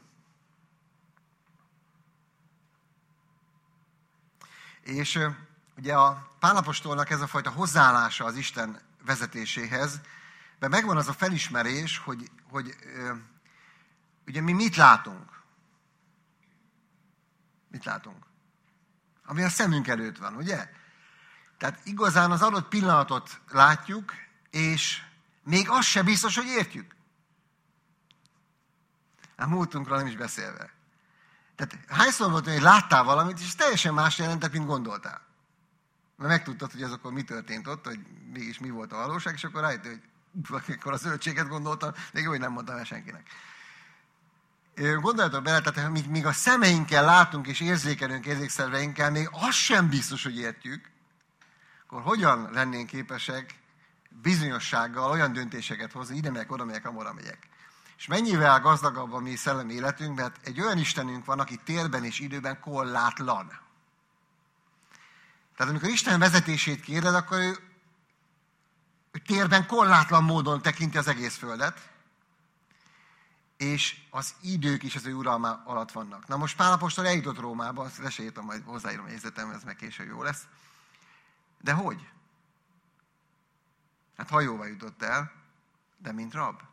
És ugye a Pál apostolnak ez a fajta hozzáállása az Isten vezetéséhez, de megvan az a felismerés, hogy ugye mi mit látunk? Mit látunk? Ami a szemünk előtt van, ugye? Tehát igazán az adott pillanatot látjuk, és még az se biztos, hogy értjük. A múltunkról nem is beszélve. Tehát hányszor volt, hogy láttál valamit, és teljesen más jelentett, mint gondoltál. Mert megtudtad, hogy ez akkor mi történt ott, hogy mégis mi volt a valóság, és akkor rájött, hogy akkor a zöldséget gondoltam, még jó, hogy nem mondtam el senkinek. Gondoljatok bele, tehát míg a szemeinkkel látunk és érzékelünk érzékszerveinkkel, még az sem biztos, hogy értjük, akkor hogyan lennénk képesek bizonyossággal olyan döntéseket hozni, ide megyek, oda megyek, amorra megyek. És mennyivel gazdagabb a mi szellemi életünk, mert egy olyan Istenünk van, aki térben és időben korlátlan. Tehát amikor Isten vezetését kéred, akkor ő térben korlátlan módon tekinti az egész földet, és az idők is az ő uralma alatt vannak. Na most Pál apostol eljutott Rómába, azt lesérítom, majd hozzáírom a jegyzetem, ez meg később jó lesz. De hogy? Hát hajóval jutott el, de mint rab.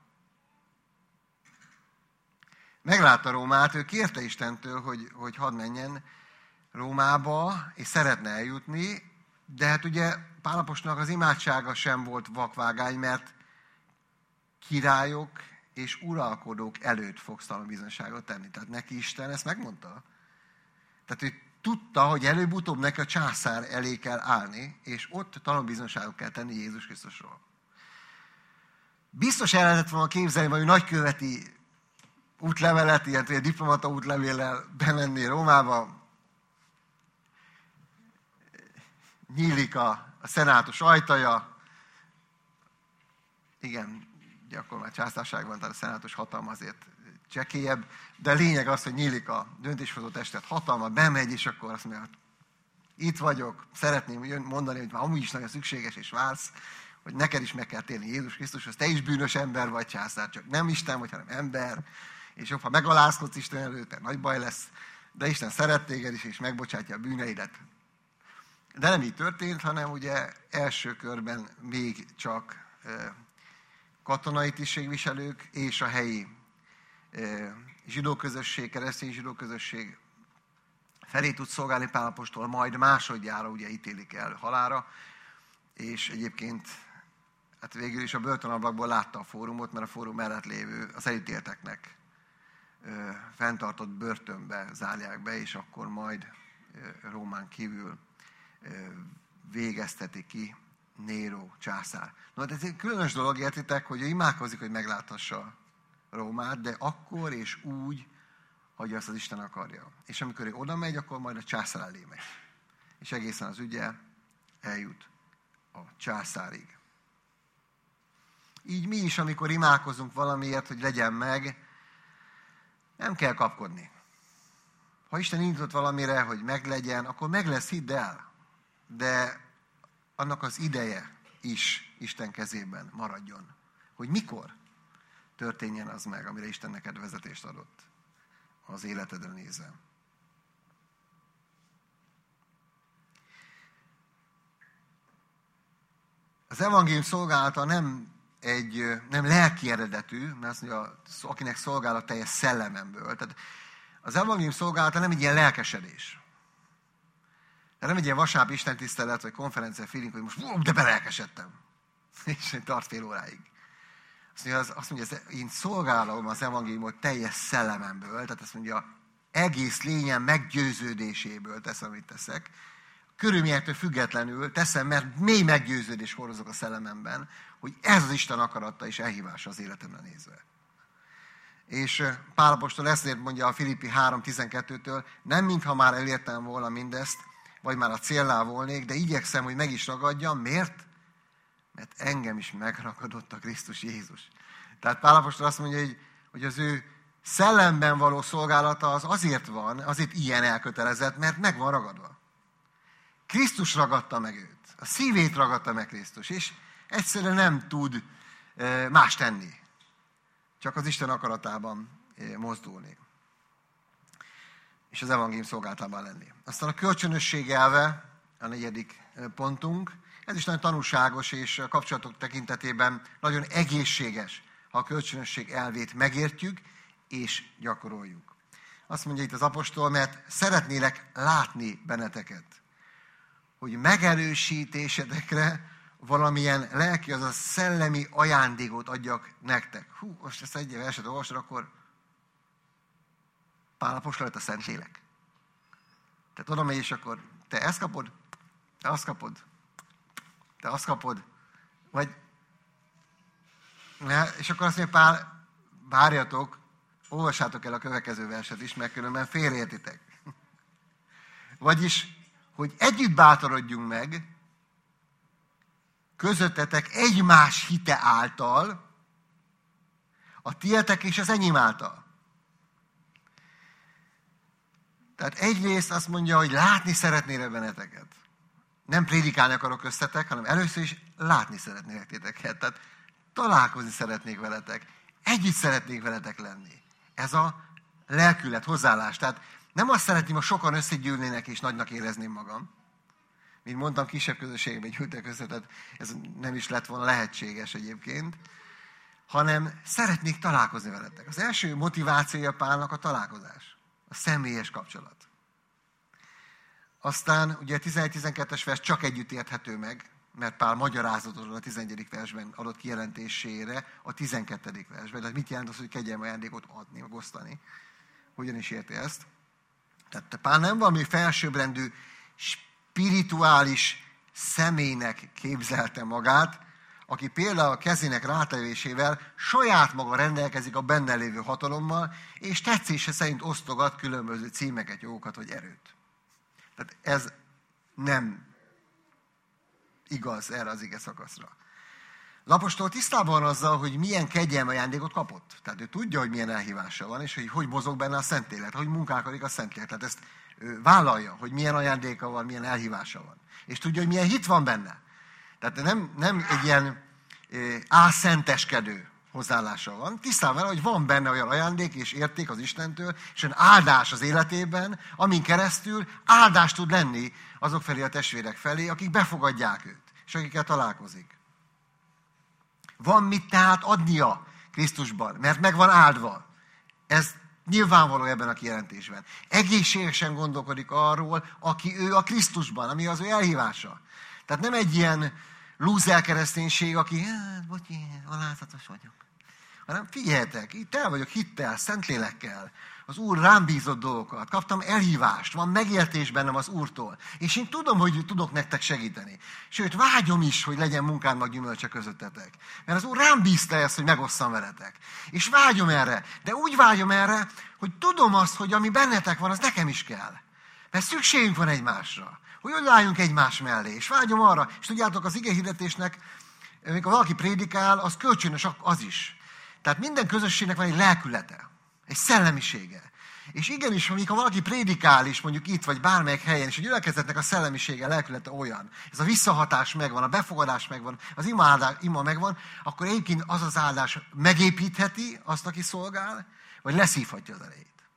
Meglátta Rómát, ő kérte Istentől, hogy hadd menjen Rómába, és szeretne eljutni, de hát ugye Pál apostolnak az imádsága sem volt vakvágány, mert királyok és uralkodók előtt fogsz tanúbizonyságot tenni. Tehát neki Isten ezt megmondta. Tehát ő tudta, hogy előbb-utóbb neki a császár elé kell állni, és ott tanúbizonyságot kell tenni Jézus Krisztusról. Biztos el lehetett volna képzelni, hogy ő nagyköveti útlevelet, ilyen diplomata útlevéllel bemenni Rómába, nyílik a szenátus ajtaja. Igen, ugye akkor már császárságban, tehát a szenátus hatalma azért csekélyebb, de lényeg az, hogy nyílik a döntéshozó testet hatalma, bemegy, és akkor azt mondja, itt vagyok, szeretném mondani, hogy már amúgy is nagyon szükséges és vársz, hogy neked is meg kell térni Jézus Krisztushoz, te is bűnös ember vagy, császár, csak nem Isten vagy, hanem ember, és jobb, ha megalázkodsz Isten előtt, nagy baj lesz, de Isten szeret téged is, és megbocsátja a bűneidet. De nem így történt, hanem ugye első körben még csak katonai tisztségviselők és a helyi zsidó közösség, keresztény zsidó közösség felé tud szolgálni Pál apostol, majd másodjára ugye ítélik el halálra, és egyébként hát végül is a börtönablakból látta a fórumot, mert a fórum mellett lévő az elítélteknek fenntartott börtönbe zárják be, és akkor majd Rómán kívül végezteti ki Néró császár. No, de ez egy különös dolog, értitek, hogy ő imádkozik, hogy megláthassa Rómát, de akkor és úgy, hogy azt az Isten akarja. És amikor ő oda megy, akkor majd a császár elé megy. És egészen az ügye eljut a császárig. Így mi is, amikor imádkozunk valamiért, hogy legyen meg, nem kell kapkodni. Ha Isten indított valamire, hogy meglegyen, akkor meg lesz, hidd el. De annak az ideje is Isten kezében maradjon. Hogy mikor történjen az meg, amire Isten neked vezetést adott az életedre nézve. Az evangélium szolgálata nem lelki eredetű, mert azt mondja, akinek szolgál a teljes szellememből. Tehát az evangélium szolgálata nem egy ilyen lelkesedés. Nem egy ilyen vasárnapi istentisztelet, vagy konferencia feeling, hogy most de belelkesedtem. És tart fél óráig. Azt mondja, én szolgálom az evangéliumot teljes szellememből, tehát azt mondja, egész lényem meggyőződéséből teszem, amit teszek. Körülményektől függetlenül teszem, mert mély meggyőződés hordozok a szellememben, hogy ez az Isten akarata és elhívása az életemre nézve. És Pál apostol ezért mondja a Filippi 3.12-től, nem mintha már elértem volna mindezt, vagy már a célnál volnék, de igyekszem, hogy meg is ragadjam. Miért? Mert engem is megragadott a Krisztus Jézus. Tehát Pál apostol azt mondja, hogy az ő szellemben való szolgálata az azért ilyen elkötelezett, mert meg van ragadva. Krisztus ragadta meg őt. A szívét ragadta meg Krisztus, és egyszerűen nem tud más tenni. Csak az Isten akaratában mozdulni. És az evangélium szolgálatában lenni. Aztán a kölcsönösség elve, a 4. pontunk. Ez is nagyon tanulságos, és a kapcsolatok tekintetében nagyon egészséges, ha a kölcsönösség elvét megértjük, és gyakoroljuk. Azt mondja itt az apostol, mert szeretnélek látni benneteket, hogy megerősítésedekre valamilyen lelki, azaz szellemi ajándékot adjak nektek. Most ezt egy verset olvasod, akkor Pál apostol lett a Szentlélek. Tehát oda megy, és akkor te ezt kapod, te azt kapod, te azt kapod, vagy... És akkor azt mondja Pál, várjatok, olvassátok el a következő verset is, mert különben félreértitek. Vagyis, hogy együtt bátorodjunk meg, közöttetek egymás hite által, a tietek és az enyém által. Tehát egyrészt azt mondja, hogy látni szeretnélek benneteket. Nem prédikálni akarok köztetek, hanem először is látni szeretnélek titeket. Tehát találkozni szeretnék veletek. Együtt szeretnék veletek lenni. Ez a lelkület, hozzáállás. Tehát nem azt szeretném, ha sokan összegyűlnének és nagynak érezném magam. Mint mondtam, kisebb közösségben gyűltek össze, tehát ez nem is lett volna lehetséges egyébként. Hanem szeretnék találkozni veletek. Az első motivációja Pálnak a találkozás. A személyes kapcsolat. Aztán ugye a 11-12-es vers csak együtt érthető meg, mert Pál magyarázatot a 11. versben adott kijelentésére a 12. versben. Tehát mit jelent az, hogy kegyelmi ajándékot adni, meg osztani? Hogyan is érti ezt? Tehát Pál nem valami felsőbbrendű, spirituális személynek képzelte magát, aki például a kezének rátevésével saját maga rendelkezik a benne lévő hatalommal, és tetszése szerint osztogat különböző címeket, jogokat vagy erőt. Tehát ez nem igaz erre az ige szakaszra. Az apostol tisztában van azzal, hogy milyen kegyelmi ajándékot kapott. Tehát ő tudja, hogy milyen elhívása van, és hogy mozog benne a Szentlélek, hogy munkálkodik a Szentlélek. Tehát ezt ő vállalja, hogy milyen ajándéka van, milyen elhívása van. És tudja, hogy milyen hit van benne. Tehát nem egy ilyen álszenteskedő hozzáállása van. Tisztán vele, hogy van benne olyan ajándék és érték az Istentől, és olyan áldás az életében, amin keresztül áldás tud lenni azok felé, a testvérek felé, akik befogadják őt, és akikkel találkozik. Van mit tehát adnia Krisztusban, mert meg van áldva. Ez Nyilvánvaló ebben a kijelentésben. Egészségesen gondolkodik arról, aki ő a Krisztusban, ami az ő elhívása. Tehát nem egy ilyen lúzer kereszténység, aki, bocsi, alázatos vagyok. Hanem figyeljetek, itt el vagyok hittel, Szentlélekkel. Az Úr rám bízott dolgokat, kaptam elhívást, van megértés bennem az Úrtól. És én tudom, hogy tudok nektek segíteni. Sőt, vágyom is, hogy legyen munkámnak gyümölcse közöttetek. Mert az Úr rám bízta ezt, hogy megosszam veletek. És vágyom erre, de úgy vágyom erre, hogy tudom azt, hogy ami bennetek van, az nekem is kell. Mert szükségünk van egymásra. Hogy odálljunk egymás mellé. És vágyom arra, és tudjátok, az igehirdetésnek, amikor valaki prédikál, az kölcsönös az is. Tehát minden közösségnek van egy lelkülete, egy szellemisége. És igenis, amikor valaki prédikál is, mondjuk itt vagy bármelyik helyen, és a gyülekezetnek a szellemisége, a lelkülete olyan, ez a visszahatás megvan, a befogadás megvan, az ima megvan, akkor egyébként az az áldás megépítheti azt, aki szolgál, vagy leszívhatja az erejét.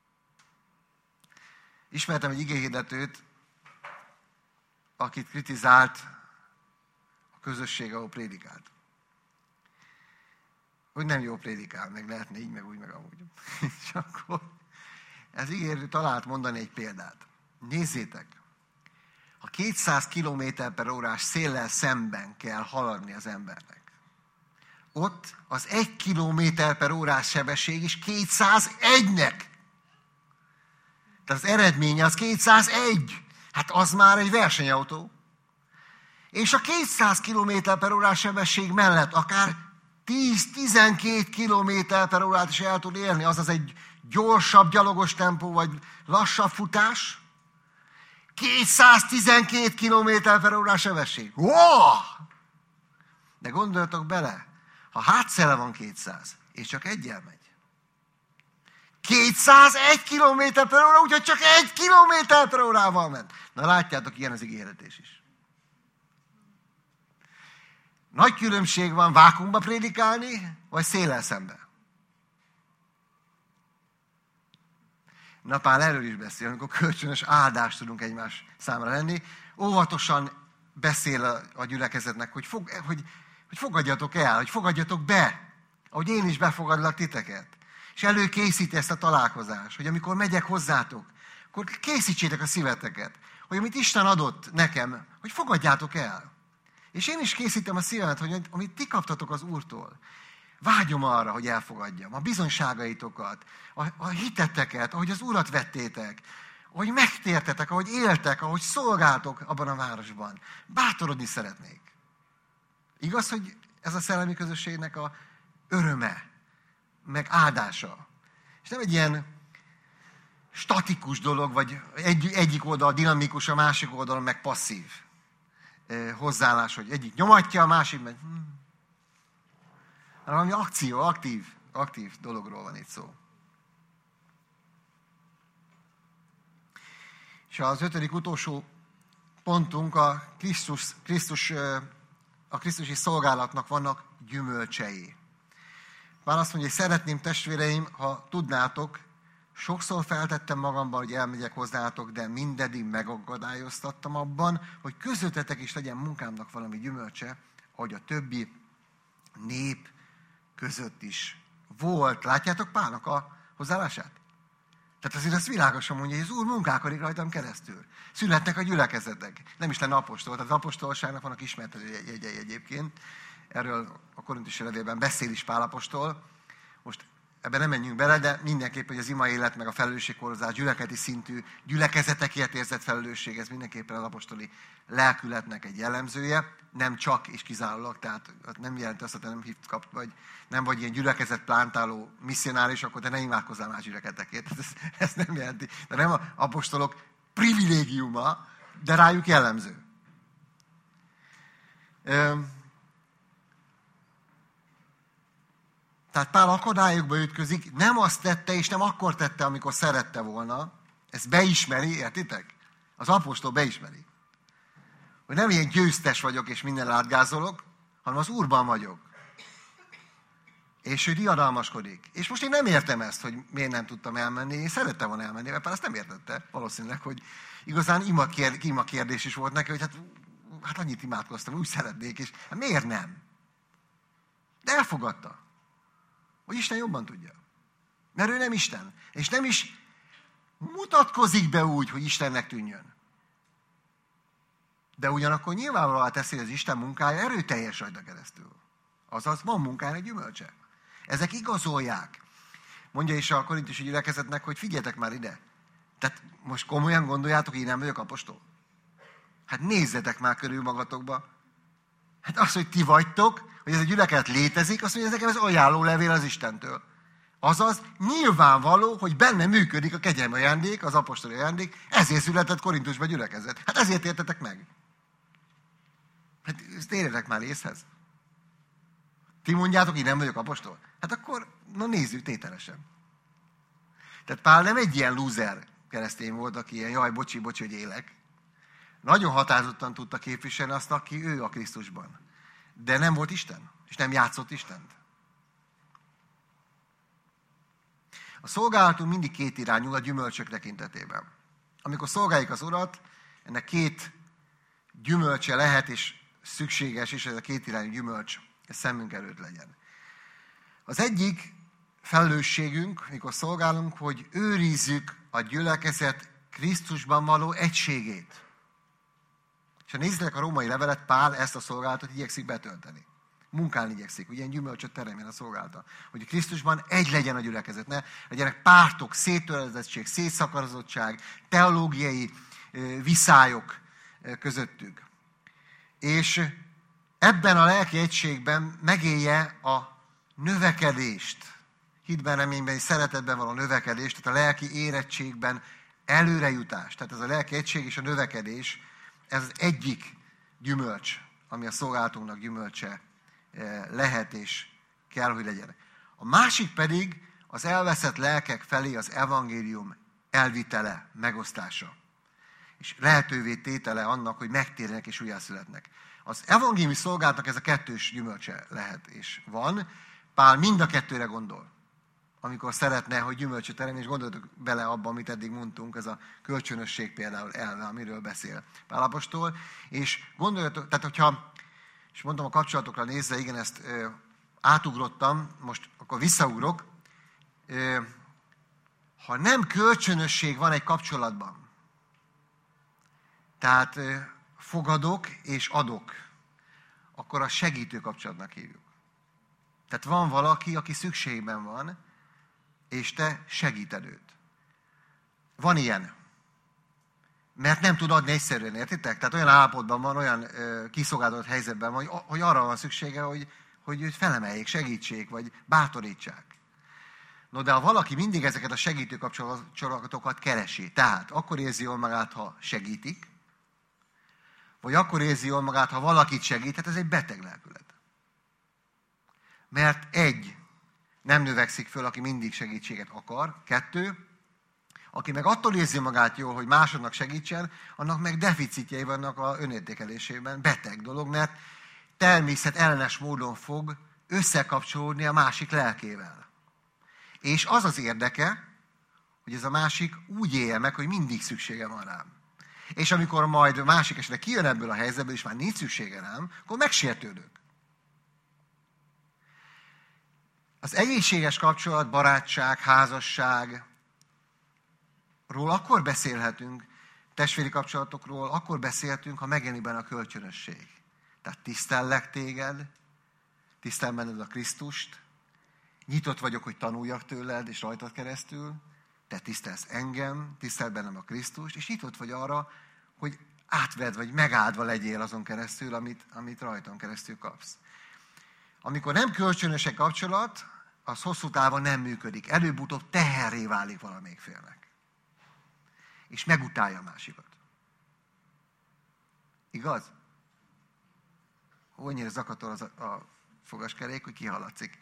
Ismertem egy igehirdetőt, akit kritizált a közösség, ahol prédikált. Hogy nem jó prédikál, meg lehetne így, meg úgy, meg amúgy. És akkor ez ígérő talált mondani egy példát. Nézzétek, ha 200 km/h széllel szemben kell haladni az embernek, ott az 1 km/h sebesség is 201-nek. Tehát az eredménye az 201. Hát az már egy versenyautó. És a 200 km/h sebesség mellett akár 10-12 km/h is el tud érni, azaz egy gyorsabb gyalogos tempó, vagy lassabb futás. 212 km/h sebesség. Wow! De gondoljatok bele, ha hátszele van 200, és csak egyel megy. 201 km/h, úgyhogy csak 1 km/h-val ment. Na látjátok, ilyen az ígéretés is. Nagy különbség van vákuumba prédikálni, vagy széllel szembe. Na Pál erről is beszél, amikor kölcsönös áldást tudunk egymás számára lenni. Óvatosan beszél a gyülekezetnek, hogy fogadjatok el, hogy fogadjatok be, ahogy én is befogadlak titeket. És előkészíti ezt a találkozást, hogy amikor megyek hozzátok, akkor készítsétek a szíveteket, hogy amit Isten adott nekem, hogy fogadjátok el. És én is készítem a szívemet, hogy amit ti kaptatok az Úrtól, vágyom arra, hogy elfogadjam. A bizonyságaitokat, a hiteteket, ahogy az Urat vettétek, ahogy megtértetek, ahogy éltek, ahogy szolgáltok abban a városban. Bátorodni szeretnék. Igaz, hogy ez a szellemi közösségnek a öröme, meg áldása. És nem egy ilyen statikus dolog, vagy egyik oldal dinamikus, a másik oldalon meg passzív hozzáállás, hogy egyik nyomatja, a másik meg... Valami akció, aktív dologról van itt szó. És az 5. utolsó pontunk a Krisztusi szolgálatnak vannak gyümölcsei. Pál azt mondja, hogy szeretném, testvéreim, ha tudnátok, sokszor feltettem magamban, hogy elmegyek hozzátok, de mindeddig megakadályoztattam abban, hogy közöttetek is legyen munkámnak valami gyümölcse, ahogy a többi nép között is volt. Látjátok Pálnak a hozzáállását? Tehát azért azt világosan mondja, hogy az Úr munkálkodik rajtam keresztül. Születnek a gyülekezetek. Nem is lenne apostol. Tehát az apostolságnak vannak ismertető jegyei egyébként. Erről a korintusi levélben beszél is Pál apostol. Most ebben nem menjünk bele, de mindenképp, hogy az ima élet, meg a felelősségkorozás, gyülekezeti szintű, gyülekezetekért érzett felelősség, ez mindenképpen az apostoli lelkületnek egy jellemzője, nem csak és kizárólag, tehát nem jelenti azt, hogy te nem vagy nem vagy ilyen gyülekezet plántáló misszionáris, akkor te ne imádkozzál más gyülekezetekért. Ez nem jelenti. De nem az apostolok privilégiuma, de rájuk jellemző. Tehát Pál akadályokba ütközik, nem azt tette, és nem akkor tette, amikor szerette volna. Ezt beismeri, értitek? Az apostol beismeri. Hogy nem ilyen győztes vagyok, és minden átgázolok, hanem az Úrban vagyok. És ő diadalmaskodik. És most én nem értem ezt, hogy miért nem tudtam elmenni. Én szerettem volna elmenni, mert Pál ezt nem értette. Valószínűleg, hogy igazán ima kérdés is volt neki, hogy hát annyit imádkoztam, úgy szeretnék, és hát miért nem? De elfogadta. Hogy Isten jobban tudja. Mert ő nem Isten. És nem is mutatkozik be úgy, hogy Istennek tűnjön. De ugyanakkor nyilvánvalóan teszi, hogy az Isten munkája erőteljes rajta keresztül. Azaz van munkájának gyümölcse. Ezek igazolják. Mondja is a korintusi gyülekezetnek, hogy figyeljetek már ide. Tehát most komolyan gondoljátok, hogy én nem vagyok apostol? Hát nézzetek már körül magatokba. Hát az, hogy ti vagytok, hogy ez a gyülekezet létezik, azt mondja, ez nekem ez ajánlólevél az Istentől. Azaz nyilvánvaló, hogy benne működik a kegyelmi ajándék, az apostoli ajándék, ezért született Korintusba gyülekezet. Hát ezért értetek meg. Hát térjetek már észhez. Ti mondjátok, én nem vagyok apostol? Hát akkor, na nézzük tételesen. Tehát Pál nem egy ilyen lúzer keresztény volt, aki ilyen, jaj, bocsi, hogy élek. Nagyon határozottan tudta képviselni azt, aki ő a Krisztusban. De nem volt Isten, és nem játszott Istent. A szolgálatunk mindig kétirányú a gyümölcsök tekintetében. Amikor szolgáljuk az Urat, ennek két gyümölcse lehet, és szükséges, és ez a kétirányú gyümölcs ez szemünk előtt legyen. Az egyik felelősségünk, mikor szolgálunk, hogy őrizzük a gyülekezet Krisztusban való egységét. És ha nézzétek a római levelet, Pál ezt a szolgálatot igyekszik betölteni. Munkálni igyekszik, hogy ilyen gyümölcsöt teremjen a szolgálata. Hogy Krisztusban egy legyen a gyülekezet, ne legyenek pártok, széttöredezettség, szétszakarozottság, teológiai viszályok közöttük. És ebben a lelki egységben megélje a növekedést. Hitben, reményben és szeretetben való növekedést, tehát a lelki érettségben előrejutást. Tehát ez a lelki egység és a növekedés, ez az egyik gyümölcs, ami a szolgálatunknak gyümölcse lehet és kell, hogy legyen. A másik pedig az elveszett lelkek felé az evangélium elvitele, megosztása. És lehetővé tétele annak, hogy megtérjenek és újjászületnek. Az evangéliumi szolgálatnak ez a kettős gyümölcse lehet és van. Pál mind a kettőre gondol, amikor szeretne, hogy gyümölcsöt teremni, és gondoljatok bele abba, amit eddig mondtunk, ez a kölcsönösség például elve, amiről beszél Pál apostol. És gondoljatok, tehát hogyha, és mondtam a kapcsolatokra nézve, igen, ezt átugrottam, most akkor visszaugrok. Ha nem kölcsönösség van egy kapcsolatban, tehát fogadok és adok, akkor a segítő kapcsolatnak hívjuk. Tehát van valaki, aki szükségben van, és te segíted őt. Van ilyen. Mert nem tud adni egyszerűen, értitek? Tehát olyan állapotban van, olyan kiszolgáltatott helyzetben van, hogy arra van szüksége, hogy őt felemeljék, segítsék, vagy bátorítsák. No, de ha valaki mindig ezeket a segítő kapcsolatokat keresi, tehát akkor érzi jól magát, ha segítik, vagy akkor érzi jól magát, ha valakit segít, hát ez egy beteg lelkület. Mert egy, nem növekszik föl, aki mindig segítséget akar. Kettő, aki meg attól érzi magát jól, hogy másodnak segítsen, annak meg deficitjei vannak a önértékelésében. Beteg dolog, mert természet ellenes módon fog összekapcsolódni a másik lelkével. És az az érdeke, hogy ez a másik úgy élje meg, hogy mindig szüksége van rám. És amikor majd a másik esetleg kijön ebből a helyzetből, és már nincs szüksége rám, akkor megsértődök. Az egészséges kapcsolat, barátság, házasságról akkor beszélhetünk, testvéri kapcsolatokról akkor beszélhetünk, ha megjelenik benne a kölcsönösség. Tehát tisztellek téged, tisztel benned a Krisztust, nyitott vagyok, hogy tanuljak tőled, és rajtad keresztül, te tisztelsz engem, tisztel bennem a Krisztust, és nyitott vagy arra, hogy átvedd, vagy megáldva legyél azon keresztül, amit rajton keresztül kapsz. Amikor nem kölcsönös egy kapcsolat, az hosszú távon nem működik. Előbb-utóbb teherré válik valamelyik félnek. És megutálja a másikat. Igaz? Annyira zakatol a fogaskerék, hogy kihaladszik.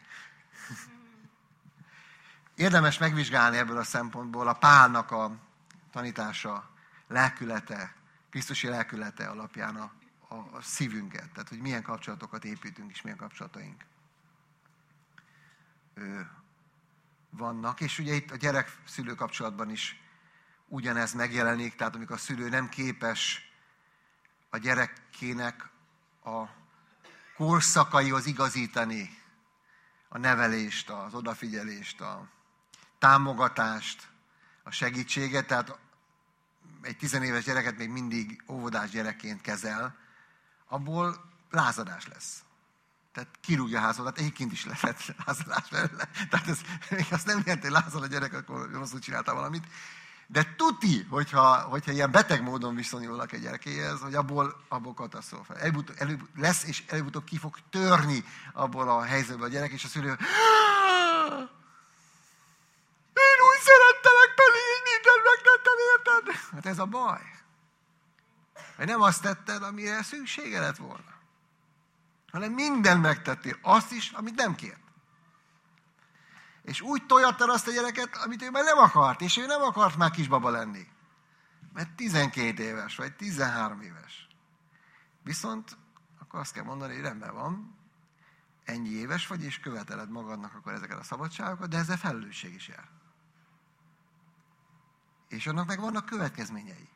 Érdemes megvizsgálni ebből a szempontból a Pálnak a tanítása, lelkülete, Krisztusi lelkülete alapján a szívünket. Tehát, hogy milyen kapcsolatokat építünk, és milyen kapcsolataink vannak. És ugye itt a gyerek-szülő kapcsolatban is ugyanez megjelenik, tehát amikor a szülő nem képes a gyerekének a korszakaihoz igazítani a nevelést, az odafigyelést, a támogatást, a segítséget, tehát egy 10 éves gyereket még mindig óvodás gyerekként kezel, abból lázadás lesz. Tehát kirúgja a házadat, egyébként is lehet lázadás belőle. Tehát ez még azt nem jelenti, hogy lázad a gyerek, akkor rosszul csinálta valamit. De tuti, hogyha ilyen beteg módon viszonyulnak egy gyerekéhez, hogy abból katasztrófa. Előbb lesz, és előbb-utóbb ki fog törni abból a helyzetből a gyerek, és a szülő, én úgy szerettelek, pedig így mindent megtettem, érted? Hát ez a baj. Hogy nem azt tetted, amire szüksége lett volna, hanem mindent megtettél, azt is, amit nem kért. És úgy tojattad azt a gyereket, amit ő már nem akart, és ő nem akart már kisbaba lenni. Mert 12 éves, vagy 13 éves. Viszont akkor azt kell mondani, hogy rendben van, ennyi éves vagy, és követeled magadnak akkor ezeket a szabadságokat, de ezzel felelősség is jár. És annak meg vannak következményei.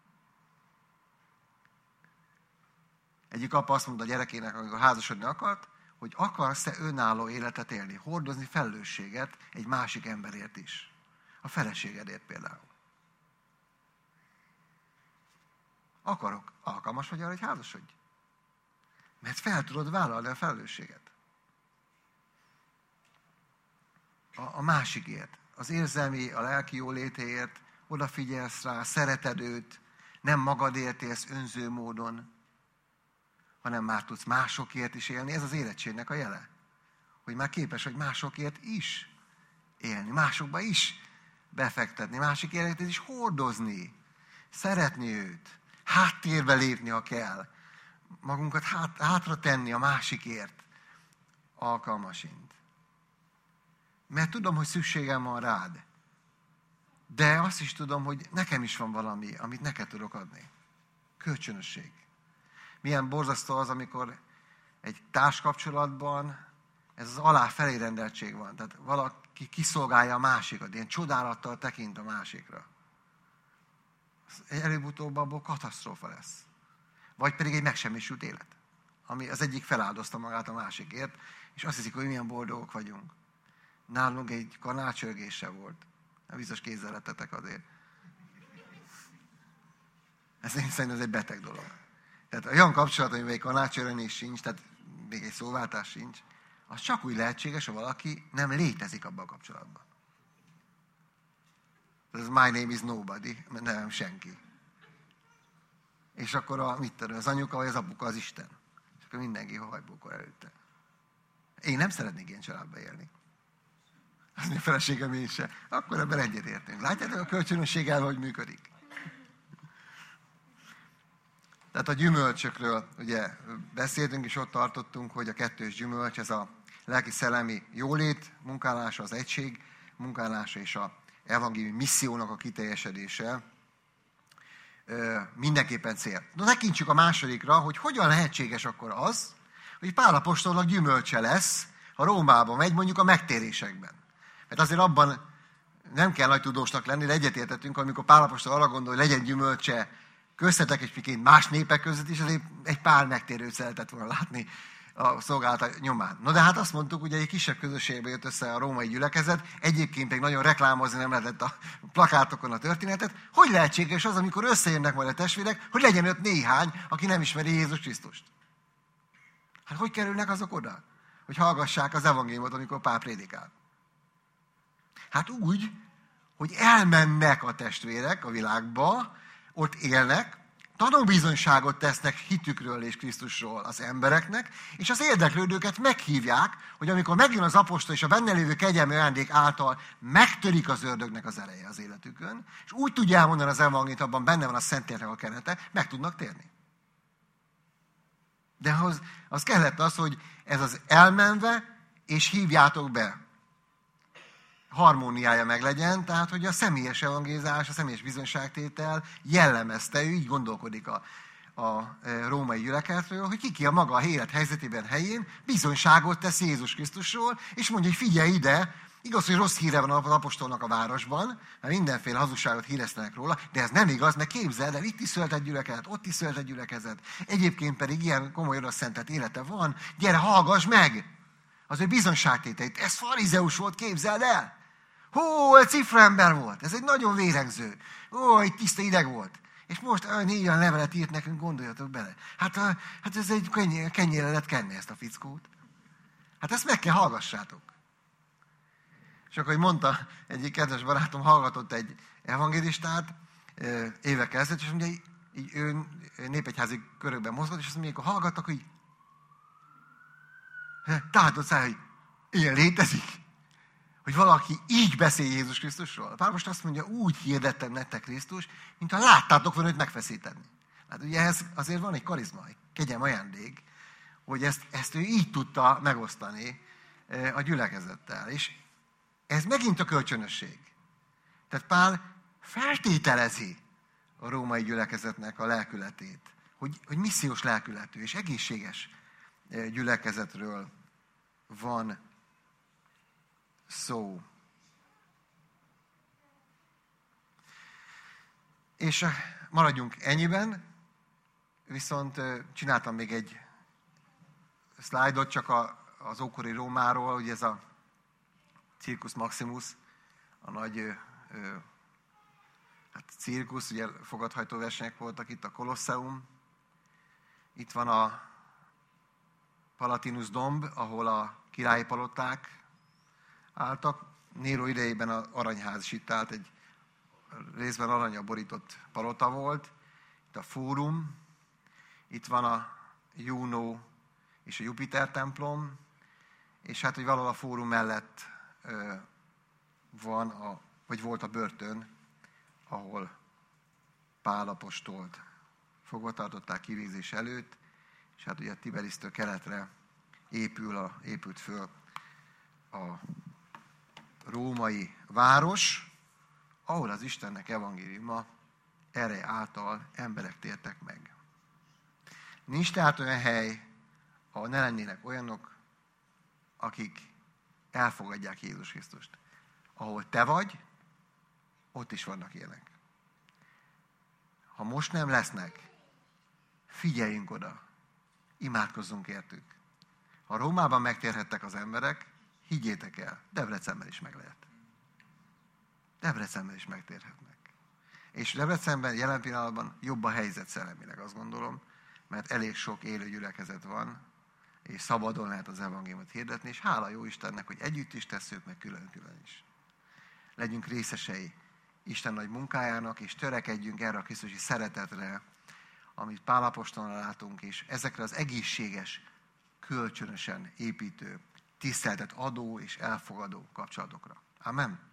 Egyik apa azt mondta a gyerekének, amikor házasodni akart, hogy akarsz-e önálló életet élni, hordozni felelősséget egy másik emberért is. A feleségedért például. Akarok. Alkalmas vagy arra, hogy házasodj? Mert fel tudod vállalni a felelősséget. A másikért, az érzelmi, a lelki jólétéért odafigyelsz rá, szereted őt, nem magadért élsz önző módon, hanem már tudsz másokért is élni. Ez az érettségnek a jele. Hogy már képes vagy másokért is élni, másokba is befektetni, másik életét is hordozni, szeretni őt, háttérbe lépni, ha kell, magunkat hátra tenni a másikért alkalmasint. Mert tudom, hogy szükségem van rád, de azt is tudom, hogy nekem is van valami, amit neked tudok adni. Kölcsönösség. Milyen borzasztó az, amikor egy társkapcsolatban ez az aláfelé rendeltség van. Tehát valaki kiszolgálja a másikat, ilyen csodálattal tekint a másikra. Előbb-utóbb abból katasztrófa lesz. Vagy pedig egy megsemmisült élet, ami az egyik feláldozta magát a másikért, és azt hiszik, hogy milyen boldogok vagyunk. Nálunk egy kanácsörgés se volt. Biztos kézzel lettetek azért. Ez én szerintem ez egy beteg dolog. Tehát olyan kapcsolat, amiben egy kanácsörönés sincs, tehát még egy szóváltás sincs, az csak úgy lehetséges, ha valaki nem létezik abban a kapcsolatban. Ez my name is nobody, nem senki. És akkor az anyuka vagy az apuka az Isten. És akkor mindenki hajbókor előtte. Én nem szeretnék ilyen családba élni. Az a feleségem én se. Akkor ebben egyetértünk. Látjátok a kölcsönösséggel, hogy működik? Tehát a gyümölcsökről ugye beszéltünk, és ott tartottunk, hogy a kettős gyümölcs, ez a lelki-szellemi jólét munkálása, az egység munkálása és a evangéliumi missziónak a kiteljesedése mindenképpen cél. Na, tekintsük a másodikra, hogy hogyan lehetséges akkor az, hogy Pál apostolnak gyümölcse lesz, ha Rómába megy, mondjuk a megtérésekben. Mert azért abban nem kell nagy tudósnak lenni, de egyetértettünk, amikor Pál apostol arra gondol, hogy legyen gyümölcse köztetek és miként más népek között is, azért egy pár megtérőt szeretett volna látni a szolgálata nyomán. No, de hát azt mondtuk, hogy egy kisebb közösségbe jött össze a római gyülekezet, egyébként pedig nagyon reklámozni nem lehetett a plakátokon a történetet. Hogy lehetséges az, amikor összejönnek majd a testvérek, hogy legyen ott néhány, aki nem ismeri Jézus Krisztust? Hát hogy kerülnek azok oda? Hogy hallgassák az evangéliumot, amikor Pál prédikál? Hát úgy, hogy elmennek a testvérek a világba, ott élnek, tanúbizonyságot tesznek hitükről és Krisztusról az embereknek, és az érdeklődőket meghívják, hogy amikor megjön az apostol és a benne lévő kegyelmi ajándék által megtörik az ördögnek az ereje az életükön, és úgy tudja elmondani az evangéliumot, abban benne van a Szentléleknek a kerete, meg tudnak térni. De az kellett az, hogy ez az elmenve, és hívjátok be, harmóniája meglegyen, tehát hogy a személyes evangélizálás, a személyes bizonyságtétel jellemezte, ő így gondolkodik a római gyülekezetről, hogy ki a maga élet helyzetében, helyén bizonyságot tesz Jézus Krisztusról, és mondja, hogy figyelj ide, igaz, hogy rossz híre van az apostolnak a városban, mert mindenféle hazugságot híresztenek róla, de ez nem igaz, mert képzeld el, itt is született gyülekezet, ott is született gyülekezet, egyébként pedig ilyen komoly odaszentelt élete van, gyere, hallgass meg az ő bizonyságtételeit. Ez farizeus volt, képzeld el! egy cifraember volt, ez egy nagyon vérengző. Egy tiszta ideg volt. És most olyan levelet írt nekünk, gondoljatok bele. Hát ez egy kenyérre lehet kenni ezt a fickót. Hát ezt meg kell hallgassátok. És akkor, hogy mondta, egyik kedves barátom hallgatott egy evangélistát évekkel ezelőtt, és mondja, így ő népegyházi körökben mozgott, és azt mondja, amikor hallgattak, hogy tátott száj, hogy ilyen létezik. Hogy valaki így beszél Jézus Krisztusról. Pál most azt mondja, úgy hirdettem nektek Krisztus, mintha láttátok volna őt megfeszíteni. Hát ugye ehhez azért van egy karizma, egy kegyelmi ajándék, hogy ezt ő így tudta megosztani a gyülekezettel. És ez megint a kölcsönösség. Tehát Pál feltételezi a római gyülekezetnek a lelkületét, hogy missziós lelkületű és egészséges gyülekezetről van szó. És maradjunk ennyiben, viszont csináltam még egy szlájdot csak az ókori Rómáról, ugye ez a Circus Maximus, a nagy cirkusz, ugye fogadhajtó versenyek voltak itt, a Kolosseum. Itt van a Palatinus domb, ahol a királyi paloták álltak. Néró idejében az aranyház is itt állt, egy részben aranyra borított palota volt. Itt a fórum, itt van a Juno és a Jupiter templom, és hát, hogy valahol a fórum mellett volt a börtön, ahol Pál apostolt fogva tartották kivégzés előtt, és hát ugye a Tiberisztől keletre épült föl a római város, ahol az Istennek evangéliuma ereje által emberek tértek meg. Nincs tehát olyan hely, ahol ne lennének olyanok, akik elfogadják Jézus Krisztust. Ahol te vagy, ott is vannak ilyenek. Ha most nem lesznek, figyeljünk oda, imádkozzunk értük. Ha Rómában megtérhettek az emberek, higgyétek el, Debrecenben is meg lehet. Debrecenben is megtérhetnek. És Debrecenben jelen pillanatban jobb a helyzet szellemileg, azt gondolom, mert elég sok élő gyülekezet van, és szabadon lehet az evangéliumot hirdetni, és hála jó Istennek, hogy együtt is tesszük, meg külön-külön is. Legyünk részesei Isten nagy munkájának, és törekedjünk erre a krisztusi szeretetre, amit Pál apostolnál látunk, és ezekre az egészséges, kölcsönösen építő, tiszteletet adó és elfogadó kapcsolatokra. Amen.